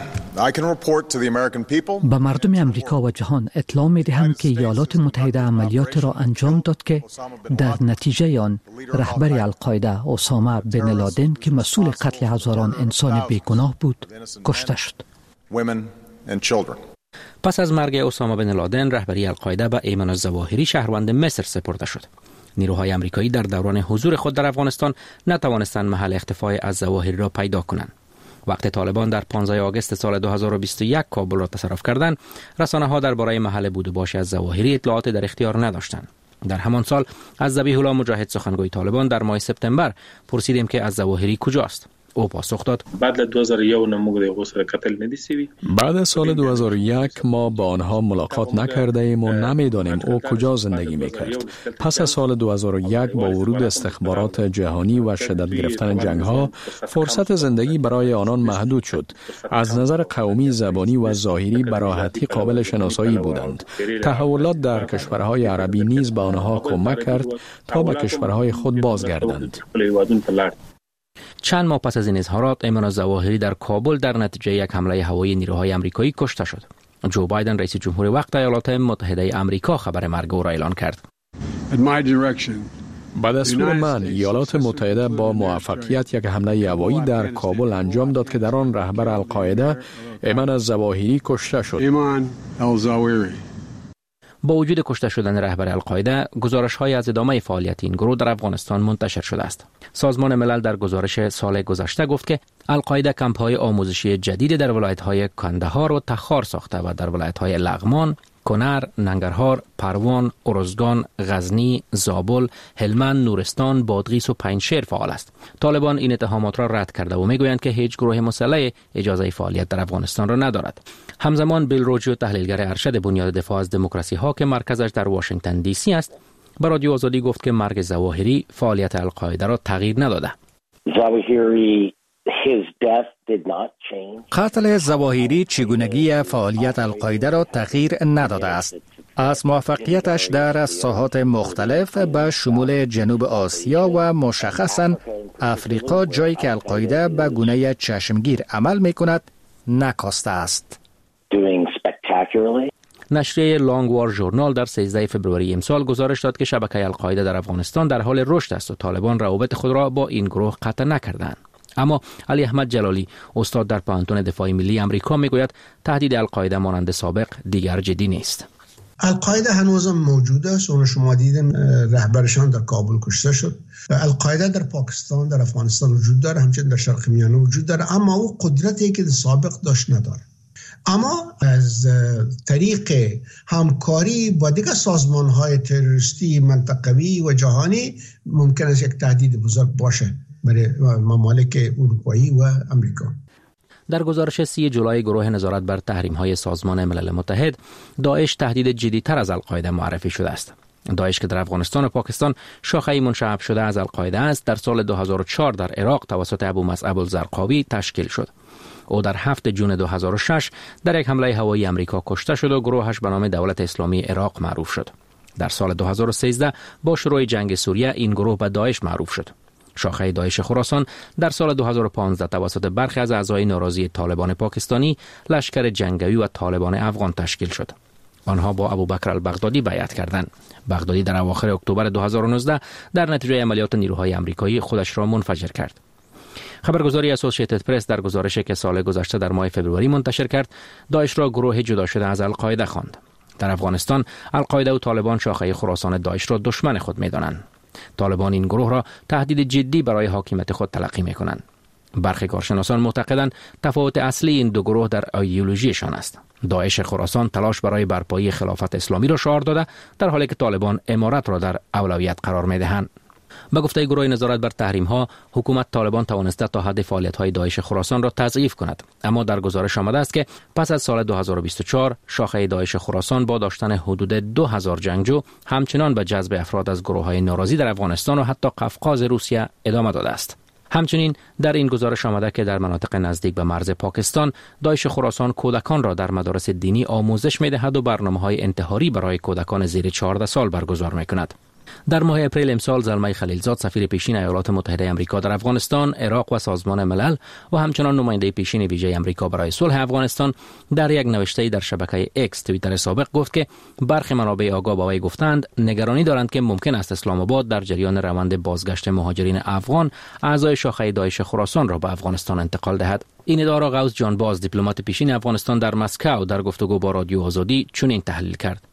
به مردم امریکا و جهان اطلاع می دهم که ایالات متحده عملیات را انجام داد که در نتیجه آن رهبر القاعده اسامه بن لادن که مسئول قتل هزاران انسان بیگناه بود کشته شد. پس از مرگ اسامه بن لادن رهبری القاعده به ایمن الظواهری شهروند مصر سپرده شد. نیروهای امریکایی در دوران حضور خود در افغانستان نتوانستند محل اختفای الظواهری را پیدا کنند. وقتی طالبان در 15 آگوست سال 2021 کابل را تصرف کردند، رسانه‌ها درباره محل بود و باش الظواهری اطلاعات در اختیار نداشتند. در همان سال از ذبیح الله مجاهد سخنگوی طالبان در ماه سپتامبر پرسیدیم که الظواهری کجاست. او پاسخ داد: بعد از سال 2001 ما با آنها ملاقات نکرده ایم و نمیدانیم او کجا زندگی میکرد. پس از سال 2001 با ورود استخبارات جهانی و شدت گرفتن جنگ ها فرصت زندگی برای آنان محدود شد. از نظر قومی، زبانی و ظاهری به راحتی قابل شناسایی بودند. تحولات در کشورهای عربی نیز به آنها کمک کرد تا به کشورهای خود بازگردند. چند ماه پس از این اظهارات، ایمن الظواهری در کابل در نتیجه یک حمله هوایی نیروهای آمریکایی کشته شد. جو بایدن رئیس جمهور وقت ایالات متحده آمریکا خبر مرگ او را اعلان کرد. به دستور من ایالات متحده با موفقیت یک حمله هوایی در کابل انجام داد که در آن رهبر القاعده ایمن الظواهری کشته شد. با وجود کشته شدن رهبر القاعده، گزارش‌های از ادامه فعالیت این گروه در افغانستان منتشر شده است. سازمان ملل در گزارش سال گذشته گفت که القاعده کمپ‌های آموزشی جدید در ولایت‌های کندهار و تخار ساخته و در ولایت‌های لغمان، کنر، ننگرهار، پروان، ارزگان، غزنی، زابل، هلمند، نورستان، بادغیس و پنجشیر فعال است. طالبان این اتهامات را رد کرده و میگویند که هیچ گروه مسلح اجازه فعالیت در افغانستان را ندارد. همزمان بیل روجو، تحلیلگر ارشد بنیاد دفاع از دموکراسی ها که مرکزش در واشنگتن دی سی است، به رادیو آزادی گفت که مرگ ظواهری فعالیت القاعده را تغییر نداده. قتل ظواهری چگونگی فعالیت القاعده را تغییر نداده است. از موفقیتش در ساحات مختلف به شمول جنوب آسیا و مشخصاً افریقا، جایی که القاعده به گونه چشمگیر عمل می کند، نکاسته است. نشریه لانگوار ژورنال در 13 فوریه امسال گزارش داد که شبکه القاعده در افغانستان در حال رشد است و طالبان روابط خود را با این گروه قطع نکردند. اما علی احمد جلالی، استاد در پوهنتون دفاع ملی آمریکا، میگوید تهدید القاعده مانند سابق دیگر جدی نیست. القاعده هنوز موجود است و شما دیدین رهبرشان در کابل کشته شد. القاعده در پاکستان، در افغانستان وجود داره، همچنین در شرق میانه وجود داره، اما او قدرتی که سابق داشت نداره. اما از طریق همکاری با دیگر سازمان‌های تروریستی منطقوی و جهانی ممکن است یک تهدید بزرگ باشه برای ممالک اروپایی و امریکا. در گزارش 30 جولای گروه نظارت بر تحریم‌های سازمان ملل متحد، داعش تهدید جدی‌تر از القاعده معرفی شده است. داعش که در افغانستان و پاکستان شاخه‌ای منشعب شده از القاعده است، در سال 2004 در عراق توسط ابو مصعب الزرقاوی تشکیل شد. او در 7 جون 2006 در یک حمله هوایی امریکا کشته شد و گروهش به نام دولت اسلامی عراق معروف شد. در سال 2013 با شروع جنگ سوریه این گروه به داعش معروف شد. شاخه داعش خراسان در سال 2015 توسط برخی از اعضای ناراضی طالبان پاکستانی، لشکر جنگی و طالبان افغان تشکیل شد. آنها با ابوبکر البغدادی بیعت کردند. بغدادی در اواخر اکتبر 2019 در نتیجه عملیات نیروهای آمریکایی خودش را منفجر کرد. خبرگزاری اسوسییتد پرس در گزارشی که سال گذشته در ماه فوریه منتشر کرد، داعش را گروه جدا شده از القاعده خواند. در افغانستان، القاعده و طالبان شاخه خراسان داعش را دشمن خود می‌دانند. طالبان این گروه را تهدید جدی برای حاکمیت خود تلقی می‌کنند. برخی کارشناسان معتقدند تفاوت اصلی این دو گروه در ایدئولوژیشان است. داعش خراسان تلاش برای برپایی خلافت اسلامی را شعار داده، در حالی که طالبان امارت را در اولویت قرار می‌دهند. به گفته گروه نظارت بر تحریم‌ها، حکومت طالبان توانسته تا حد فعالیت‌های داعش خراسان را تضعیف کند، اما در گزارش آمده است که پس از سال 2024 شاخه داعش خراسان با داشتن حدود 2000 جنگجو همچنان به جذب افراد از گروه‌های ناراضی در افغانستان و حتی قفقاز روسیه ادامه داده است. همچنین در این گزارش آمده که در مناطق نزدیک به مرز پاکستان، داعش خراسان کودکان را در مدارس دینی آموزش می‌دهد و برنامه‌های انتحاری برای کودکان زیر 14 سال برگزار می‌کند. در ماه اپریل امسال زلمه خلیلزاد، سفیر پیشین ایالات متحده آمریکا در افغانستان، عراق و سازمان ملل و همچنان نماینده پیشین ویژه آمریکا برای صلح افغانستان، در یک نوشته‌ای در شبکه ایکس توییتر سابق گفت که برخی منابع آگاه با وی گفتند نگرانی دارند که ممکن است اسلام آباد در جریان روند بازگشت مهاجرین افغان اعضای شاخه داعش خراسان را به افغانستان انتقال دهد. این ادعا را غوث جان باز، دیپلمات پیشین افغانستان در مسکو، در گفتگو با رادیو آزادی چنین تحلیل کرد.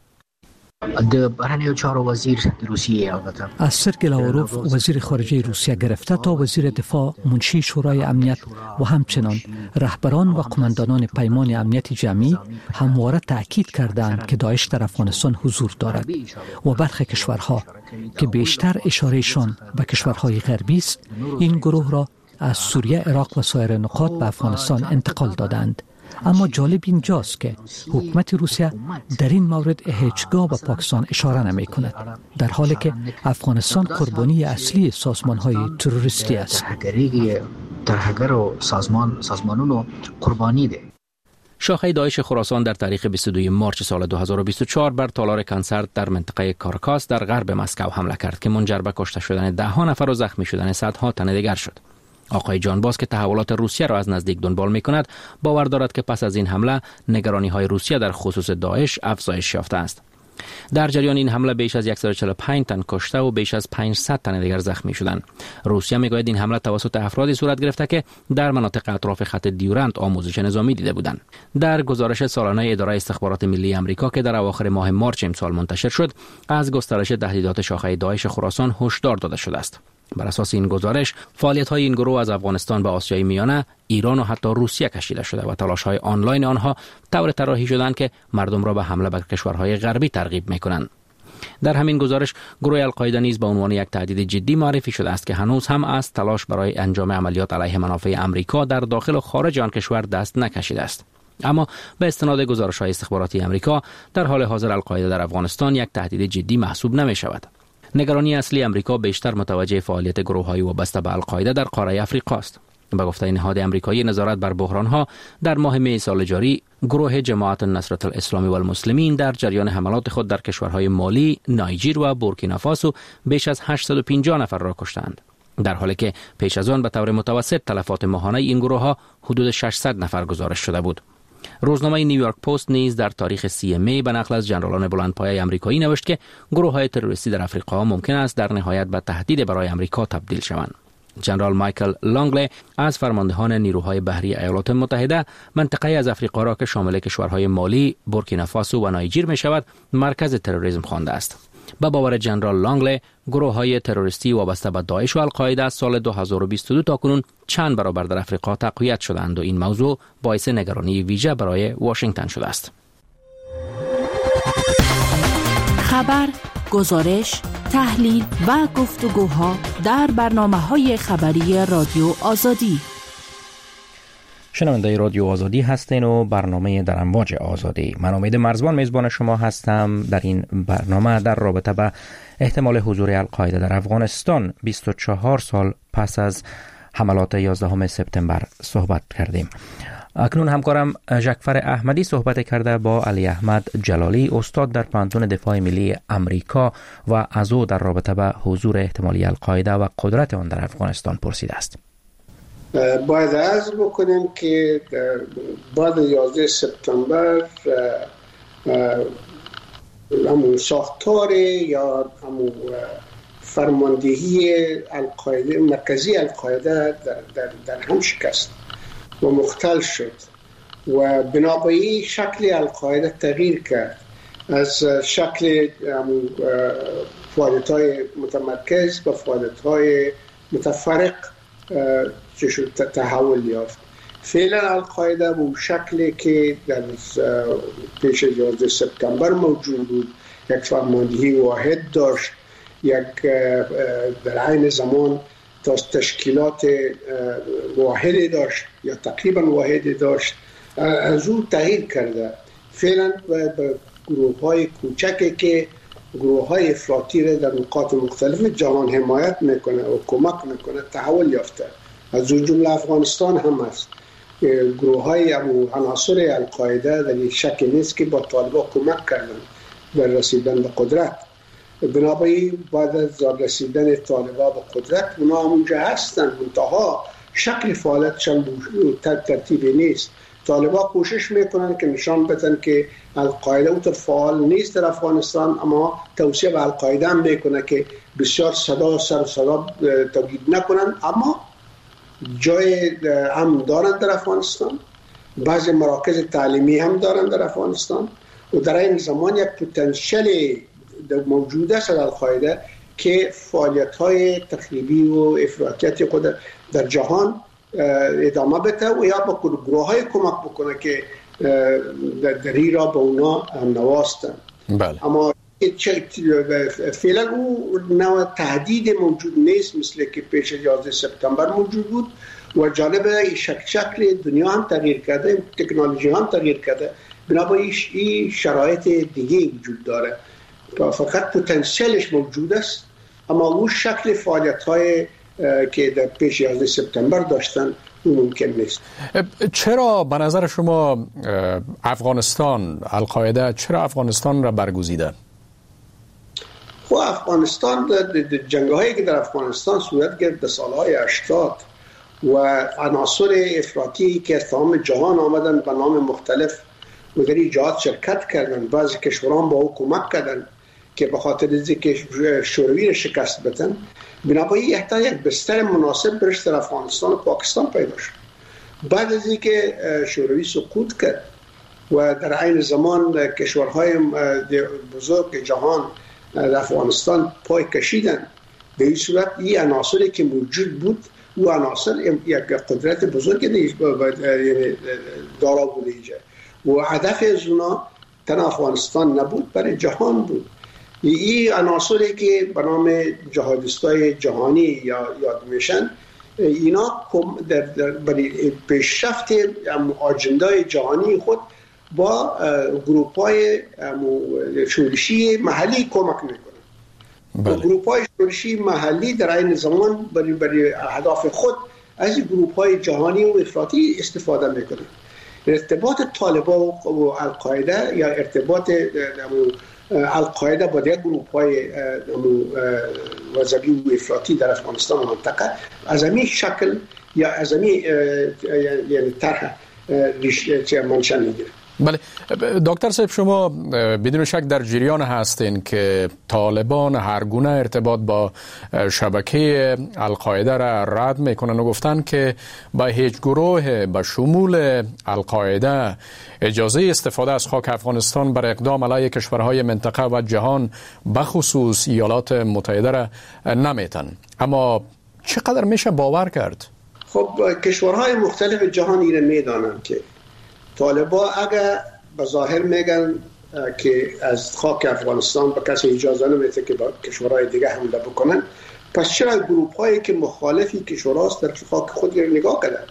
از سرگئی لاوروف، وزیر خارجه روسیه گرفته تا وزیر دفاع، منشی شورای امنیت و همچنان رهبران و قماندانان پیمان امنیت جمعی همواره تأکید کردند که داعش در افغانستان حضور دارد و برخی کشورها که بیشتر اشارهشان به کشورهای غربی است، این گروه را از سوریه، عراق و سایر نقاط به افغانستان انتقال دادند. اما جالب اینجاست که حکومت روسیه در این مورد هیچگاه به پاکستان اشاره نمی کند، در حالی که افغانستان قربانی اصلی سازمان‌های تروریستی است. شاخه داعش خراسان در تاریخ 22 مارچ سال 2024 بر تالار کنسرت در منطقه کارکاس در غرب مسکو حمله کرد که منجر به کشته شدن 10 نفر و زخمی شدن صدها تن دیگر شد. آقای جان باز که تحولات روسیه را از نزدیک دنبال می‌کند، باور دارد که پس از این حمله نگرانی‌های روسیه در خصوص داعش افزایش یافته است. در جریان این حمله بیش از 145 تن کشته و بیش از 500 تن دیگر زخمی شدند. روسیه میگوید این حمله توسط افرادی صورت گرفته که در مناطق اطراف خط دیورند آموزش نظامی دیده بودند. در گزارش سالانه اداره استخبارات ملی آمریکا که در اواخر ماه مارچ امسال منتشر شد، از گسترش تهدیدات شاخه داعش خراسان هشدار داده شده است. بر اساس این گزارش، فعالیت‌های این گروه از افغانستان به آسیای میانه، ایران و حتی روسیه کشیده شده و تلاش‌های آنلاین آنها طور طراحی شدند که مردم را به حمله به کشورهای غربی ترغیب می‌کنند. در همین گزارش، گروه القاعده نیز به عنوان یک تهدید جدی معرفی شده است که هنوز هم از تلاش برای انجام عملیات علیه منافع آمریکا در داخل و خارج آن کشور دست نکشیده است. اما به استناد گزارش‌های استخباراتی آمریکا، در حال حاضر القاعده در افغانستان یک تهدید جدی محسوب نمی‌شود. نگرانی اصلی آمریکا بیشتر متوجه فعالیت گروه‌های وابسته به القاعده در قاره افریقا است. به گفته نهاد آمریکایی نظارت بر بحران‌ها، در ماه می سال جاری گروه جماعت نصرت الاسلام و المسلمین در جریان حملات خود در کشورهای مالی، نایجر و بورکینافاسو بیش از 850 نفر را کشتند، در حالی که پیش از آن به طور متوسط تلفات ماهانه این گروه‌ها حدود 600 نفر گزارش شده بود. روزنامه نیویورک پست نیز در تاریخ 30 می به نقل از ژنرالان بلندپایه آمریکایی نوشت که گروه‌های تروریستی در آفریقا ممکن است در نهایت به تهدید برای آمریکا تبدیل شوند. ژنرال مایکل لانگلی از فرماندهان نیروهای بحری ایالات متحده منطقه از آفریقا را که شامل کشورهای مالی، بورکینافاسو و نایجر می شود مرکز تروریسم خوانده است. به باور ژنرال لانگلی، گروه‌های تروریستی وابسته به داعش و القاعده از سال 2022 تا کنون چند برابر در آفریقا تقویت شدند و این موضوع باعث نگرانی ویژه برای واشنگتن شده است. خبر، گزارش، تحلیل و گفتگوها در برنامه‌های خبری رادیو آزادی. شنونده رادیو آزادی هستین و برنامه در امواج آزادی. من امید مرزبان میزبان شما هستم. در این برنامه در رابطه به احتمال حضور القاعده در افغانستان 24 سال پس از حملات 11 سپتامبر صحبت کردیم. اکنون همکارم ژکفر احمدی صحبت کرده با علی احمد جلالی، استاد در پانتون دفاع ملی امریکا، و از او در رابطه به حضور احتمالی القاعده و قدرت آن در افغانستان پرسیده است. باید عرض بکنیم که بعد 11 سپتامبر همون ساختار یا همون فرماندهی القاعده، مرکزی القاعده در هم شکست و مختل شد و بنابراین شکل القاعده تغییر کرد از شکل فعالیت‌های متمرکز به فعالیت‌های متفرق که شد تحول یافت. فعلا القاعده به شکلی که در پیش 11 سپتامبر موجود بود، یک فرماندهی واحد داشت، یک در عین زمان تشکیلات واحدی داشت یا تقریبا واحدی داشت، از او تغییر کرده. فعلا به گروه‌های کوچکی که گروه‌های افراطی را در نقاط مختلف جهان حمایت میکنه و کمک میکنه تحول یافته. از اون جمله افغانستان هم است. گروه‌های عناصر القاعده در این شک نیست که با طالبان کمک کردن در رسیدن به قدرت. بنابراین بعد از رسیدن طالبان به قدرت اونا همونجا هستن، منتها شکل فعالیتشان ترتیبی نیست. طالبان کوشش میکنن که نشان بدن که القاعده اونطور فعال نیست در افغانستان، اما توصیه به القاعده هم میکنه که بسیار صدا تولید نکنن، اما جای هم دارن در افغانستان، بعضی مراکز تعلیمی هم دارن در افغانستان و در این زمان یک پتانسیل موجود است در القاعده که فعالیت‌های تخریبی و افراطیت خود در جهان ادامه بده و یا با گروه‌های کمک بکنه که در ایرا به اونا هم نواستن. بله. اما فعلا اون نوع تهدید موجود نیست مثل که پیش 11 سپتامبر موجود بود و جالب شکل دنیا هم تغییر کرده، تکنولوژی هم تغییر کرده، بنابراین این شرایط دیگه وجود داره. فقط پتانسیلش موجود است، اما اون شکل فعالیت‌های که در پیش 11 سپتامبر داشتن اون ممکن نیست. چرا به نظر شما افغانستان، القاعده چرا افغانستان را برگزیده؟ خب افغانستان جنگ‌هایی که در افغانستان صورت گرفت در سال‌های 80 و عناصر افراطی که از تمام جهان آمدن به نام مختلف و در این جهات شرکت کردن، بعضی کشوران با او کمک کردن که به خاطر اینکه شوروی را شکست بدن، بنابراین یک بستر مناسب برش در افغانستان و پاکستان پیدا شد. بعد از اینکه شوروی سقوط کرد و در عین زمان کشورهای بزرگ جهان در افغانستان پای کشیدن، به این صورت این عناصری که موجود بود و عناصر یک قدرت بزرگ دارا بوده اینجا و هدف از اونا تن افغانستان نبود، برای جهان بود. این عناصری که به نام جهادیستای جهانی یا یاد میشن، اینا برای پیشرفت آجندای جهانی خود با گروپ‌های شورشی محلی کمک میکنن. گروپ‌های شورشی محلی در این زمان برای اهداف خود از گروپ‌های جهانی و افراطی استفاده میکنن. ارتباط طالبان و القاعده یا ارتباط القاعده با دیگر گروپ‌های وضعی و افراطی در افغانستان و منطقه از همین شکل یا از همین یعنی طرح ریشه منشأ میگیره. بله دکتر صاحب، شما بدون شک در جریان هستین که طالبان هر گونه ارتباط با شبکه القاعده را رد میکنن و گفتن که با هیچ گروه به شمول القاعده اجازه استفاده از خاک افغانستان بر اقدام علیه کشورهای منطقه و جهان بخصوص ایالات متحده را نمیتن. اما چقدر میشه باور کرد؟ خب کشورهای مختلف جهان ایره میدانن که طالبان اگر به ظاهر میگن که از خاک افغانستان به کسی اجازه نمیده که با کشورهای دیگه حمله بکنن، پس چرا گروپ هایی که مخالفی کشوراست در خاک خود نگاه کردن؟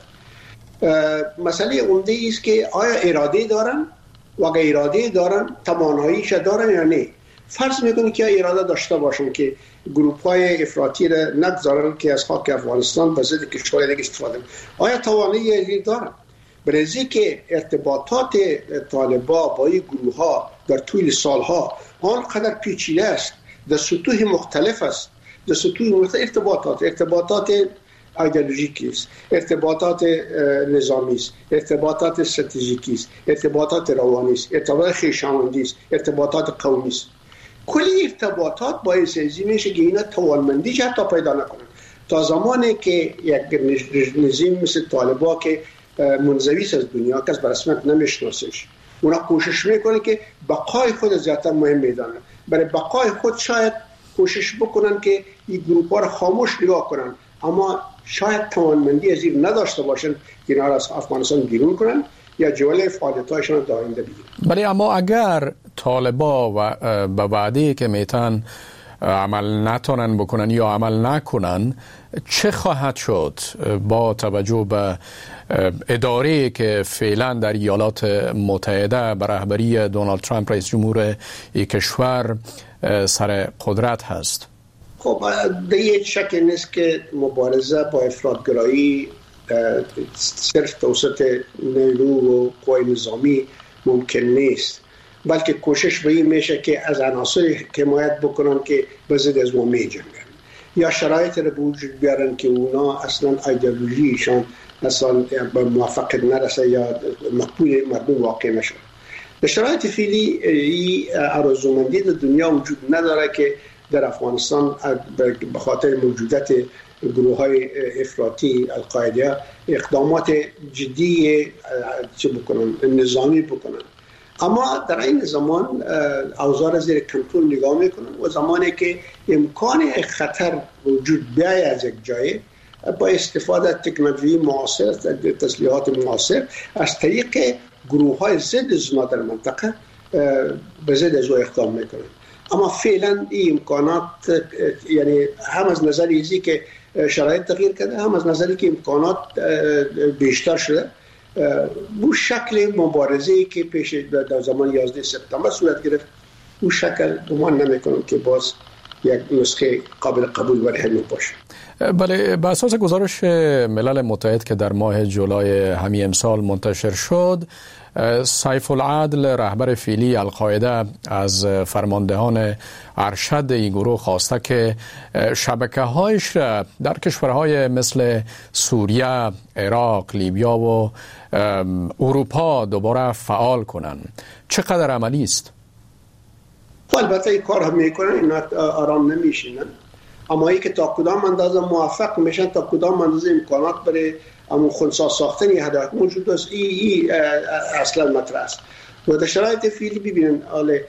مسئله عمده است که آیا اراده دارن و اگر اراده دارن تواناییش دارن یا نه. فرض میکنه که اراده داشته باشن که گروپ های افراطی را نگذارن که از خاک افغانستان به ضد کشورهای دیگه استفاده کنن. آیا توانایی دارن؟ برای که ارتباطات طالبان با این گروه ها در طول سالها آنقدر پیچیده است، در سطوح مختلف است، در سطوح مختلف ارتباطات ایدئولوژیکی است، ارتباطات نظامی است، ارتباطات استراتژیکی است، ارتباطات روانی است، ارتباطات خویشاوندی است، ارتباطات قومی است. کلی ارتباطات باعث میشه که اینا توانمندی حتی پیدا نکنن. تا زمانی که یک رژیم مثل طالبان که منزوی از دنیا کس به رسمیت نمیشناسش، اونا کوشش میکنه که بقای خود زیادتر مهم میدانن. برای بقای خود شاید کوشش بکنن که این گروپ ها را خاموش نگاه کنن، اما شاید توانمندی از این نداشته باشن که اینا را از افغانستان بیرون کنن یا جوله فعالیت‌هایشان در آینده بگیرن. بله اما اگر طالبان به وعده که میتن عمل نتونن بکنن یا عمل نکنن، چه خواهد شد با توجه به اداره‌ای که فعلا در ایالات متحده به رهبری دونالد ترامپ رئیس جمهور این کشور سر قدرت هست؟ خب دیگه شک نیست که مبارزه با افراطگرایی صرف توسط نیرو و قوای نظامی ممکن نیست، بلکه کوشش به این میشه که از عناصر حمایت بکنن که به ضد از ما میجنگن یا شرایط رو به وجود بیارن که اونا اصلا ایدئولوژیشان اصلا به موافقت نرسه یا مقبول مردم واقع نشه. به شرایط فعلی این آرزومندی در دنیا وجود نداره که در افغانستان به خاطر موجودیت گروه های افراطی القاعده اقدامات جدی نظامی بکنن. اما در این زمان اوضاع زیر کنترل نگاه میکنن و زمانی که امکان خطر وجود بیاید از یک جای با استفاده از تکنولوژی معاصر، تسلیحات معاصر، از طریق گروه های ضد زنا در منطقه به ضد از او اقدام میکنن. اما فعلا این امکانات، یعنی هم از نظر ایزی که شرایط تغییر کرده، هم از نظری که امکانات بیشتر شده، بو شکل مبارزه‌ای که پیش در زمان 11 سپتامبر صورت گرفت، بو شکل گمان نمی‌کنم که باز یک نسخه قابل قبول برای همین باشه. بله، به اساس گزارش ملل متحد که در ماه جولای همین امسال منتشر شد، سیف العدل رهبر فعلی القاعده از فرماندهان ارشد این گروه خواسته که شبکه‌هایش را در کشورهای مثل سوریه، عراق، لیبیا و اروپا دوباره فعال کنند. چقدر عملی است؟ البته این کار هم میکنن، اینا آرام نمیشینن، اما ای که تا کدام اندازه موفق میشن، تا کدام اندازه امکانات برای همون خنثی ساختن هدایت موجود است، ای اصلا مطرح است. و در شرایط فعلی ببینن حال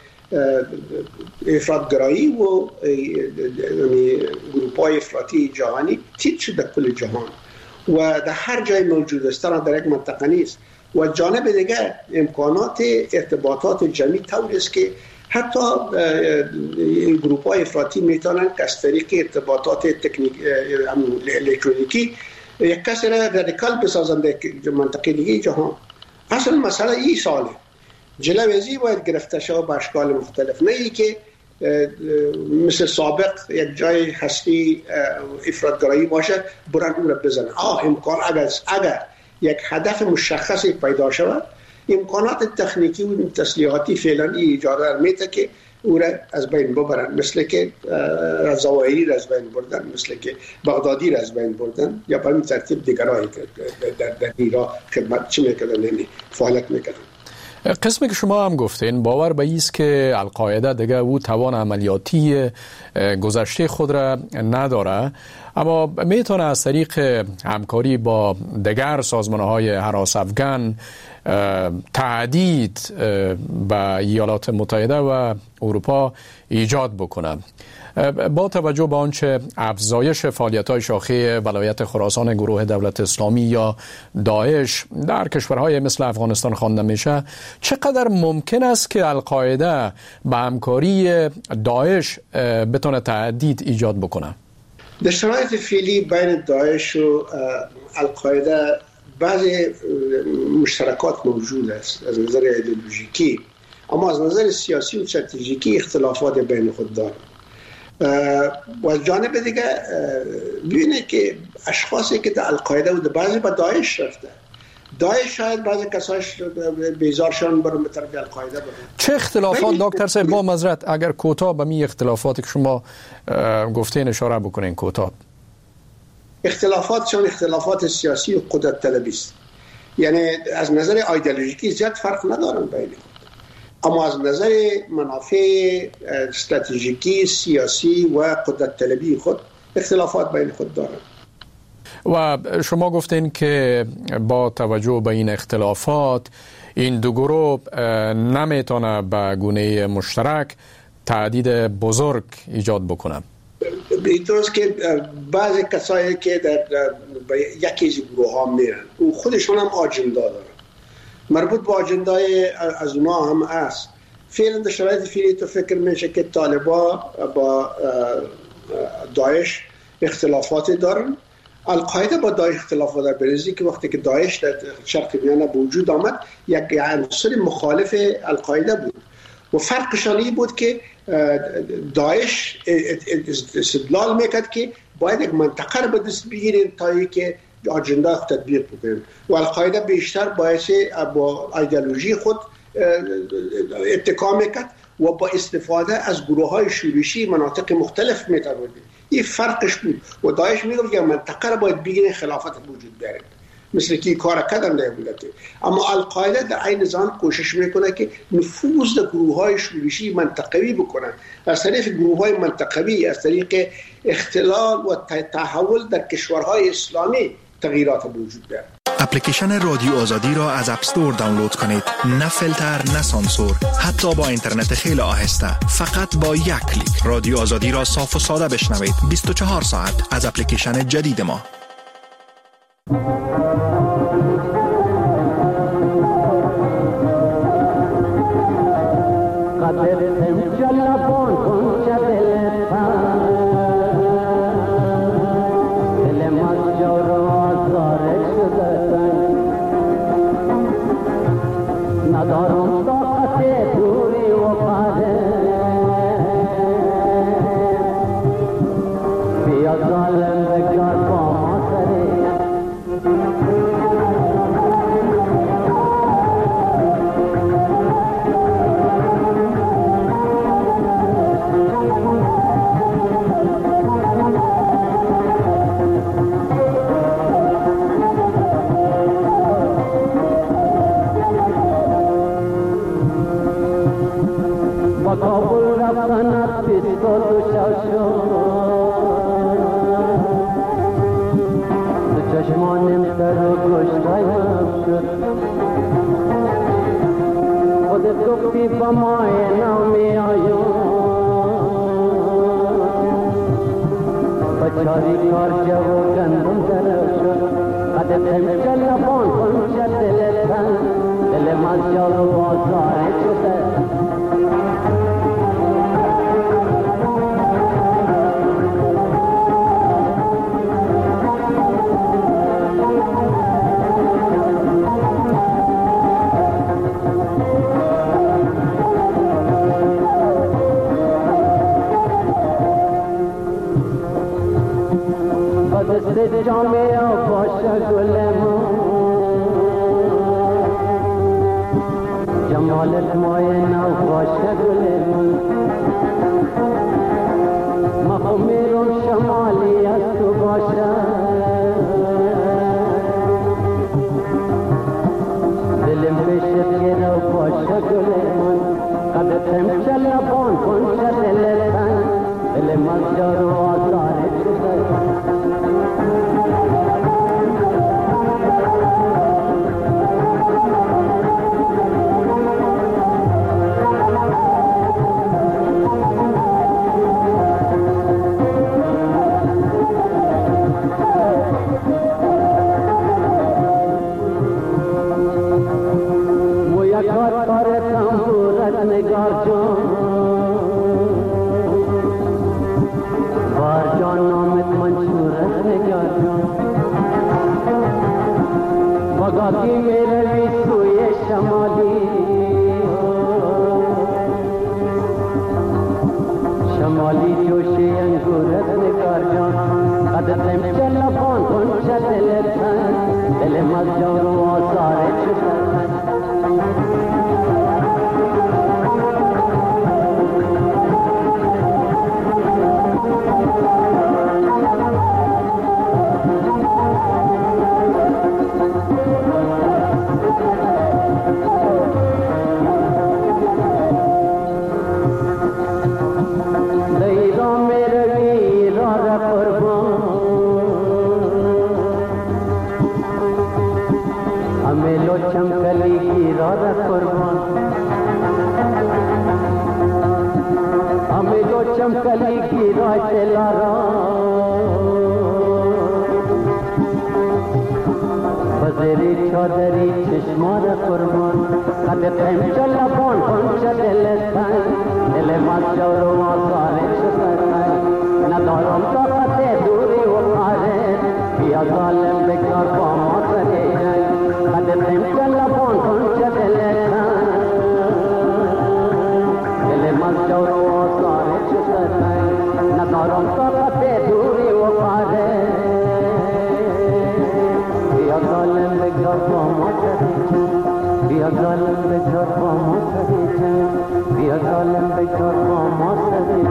افراطگرایی و گروپ‌های افراطی جهانی تیت شده در کل جهان و در هر جای موجود است، در یک منطقه نیست. و جانب دیگر امکانات ارتباطات جمعی طور است که حتی گروپ‌های افراطی میتونن که از طریق ارتباطات الکترونیکی یک کسی را رادیکال بسازند در منطقه دیگه جهان. اصلا مسئله این ساله، جلوی باید گرفته شود به اشکال مختلف، نه ای که مثل سابق یک جای هستی افراطگرایی باشه برن اون را بزنن. امکان اگر یک هدف مشخصی پیدا شود، امکانات تکنیکی و تسلیحاتی فعلا این اجازه میده که او را از بین ببرن، مثل که ظواهری را از بین بردن، مثل که بغدادی را از بین بردن، یا به این ترتیب دیگرایی که در ایران خدمت چی میکردن، یعنی فعالیت میکردن. قسمی که شما هم گفتین باور به ایست که القاعده دیگه او توان عملیاتی گذشته خود را نداره، اما میتونه از طریق همکاری با دیگر سازمان‌های هراس افغان تهدید به ایالات متحده و اروپا ایجاد بکنه. با توجه به آنچه افزایش فعالیت‌های شاخه ولایت خراسان گروه دولت اسلامی یا داعش در کشورهای مثل افغانستان خوانده میشه، چقدر ممکن است که القاعده به همکاری داعش بتونه تهدید ایجاد بکنه؟ در شرایط فعلی بین داعش و القاعده بعضی مشترکات موجود است از نظر ایدئولوژیکی، اما از نظر سیاسی و استراتژیکی اختلافات بین خود دارند. و از جانب دیگه ببینید که اشخاصی که در القاعده و بعضی با داعش رفته، داعش شاید بعضی کساش بیزارشان برون به طرف القاعده برون. چه اختلافات دکتر صاحب با معذرت اگر کوتاه به می اختلافاتی که شما گفتین اشاره بکنین کوتاه؟ اختلافاتشان اختلافات سیاسی و قدرت طلبی است، یعنی از نظر ایدئولوژیکی زیاد فرق ندارن بین خود، اما از نظر منافع استراتژیکی سیاسی و قدرت طلبی خود اختلافات بین خود دارند. و شما گفتین که با توجه به این اختلافات این دو گروه نمیتونه به گونه مشترک تهدید بزرگ ایجاد بکنه. اینطورست که بعضی کسایی که در یکی از گروه ها میرن و خودشون هم آجندا دارن، مربوط به آجندای از اونا هم است. فعلا در شرایط فعلی تو فکر میشه که طالبا با داعش اختلافات دارن، القاعده با داعش اختلافات داره، برزی که وقتی که داعش در شرق میانه به وجود آمد یک عنصر مخالف القاعده بود و فرقشان بود که داعش استدلال میکرد که باید یک منطقه رو به دست بگیریم تا اینکه آجنده خود تطبیق بکنیم و القاعده بیشتر باعث با ایدئولوژی خود اتکا میکرد و با استفاده از گروه های شورشی مناطق مختلف میتوانید. این فرقش بود و داعش میگفت که منطقه رو باید بگیریم خلافت وجود بیاریم، مثل که کار کردن در ملت. اما القاعده در این نظام کوشش میکنه که نفوذ در گروه های شورشی منطقوی بکنه، از طریق گروه های منطقوی، از طریق اختلال و تحول در کشورهای اسلامی تغییرات وجود بیاره. اپلیکیشن رادیو آزادی را از اپ استور دانلود کنید. نه فیلتر، نه سانسور، حتی با اینترنت خیلی آهسته، فقط با یک کلیک رادیو آزادی را صاف و ساده بشنوید 24 ساعت از اپلیکیشن جدید ما. جمالت مای نو باشه گل من ما میرم شمالی از تو باشه دلم پیشت گرو باشه گل من قدتم چلا بان کن چه دلتن دلم از جار و آزاره شده نگار جان بار جان نامت منشور است نگار جان مگاتی میره وی سوی شمالی شمالی جوشی انگور است نگار جان قدرم چلا بان کن چه دلتن دلم از جان و آزاره شدن चमकली की राधा कुर्बान हमें जो चमकली की राह चला बजेरी चौधरी चश्मार कुर्बान कदम चला कौन कौन चल दिल मत चौरो सारे न दौरम तो कते दूरी वो मारे पिया जालिम बेकार पामा करे कदम चला कौन कौन चल दिल मत चौरो सारे न दौरम तो कते दूरी वो मारे पिया जालिम बेकार पामा करे पिया जालिम बेकार पामा करे पिया जालिम बेकार पामा करे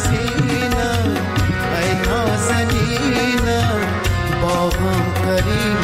Kari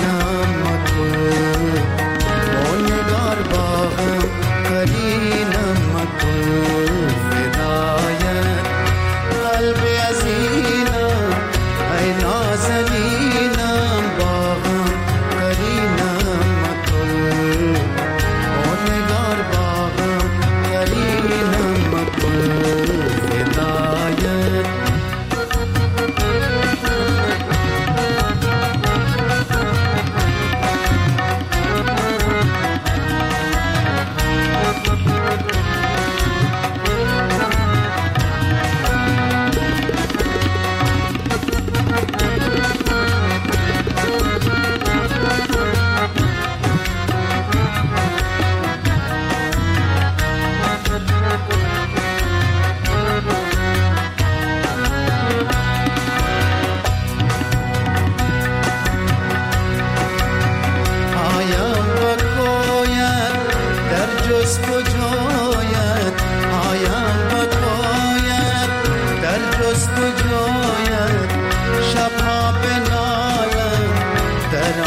آرزویت شبها بنالم در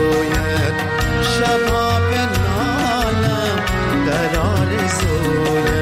آرزویت شبها بنالم در آرزویت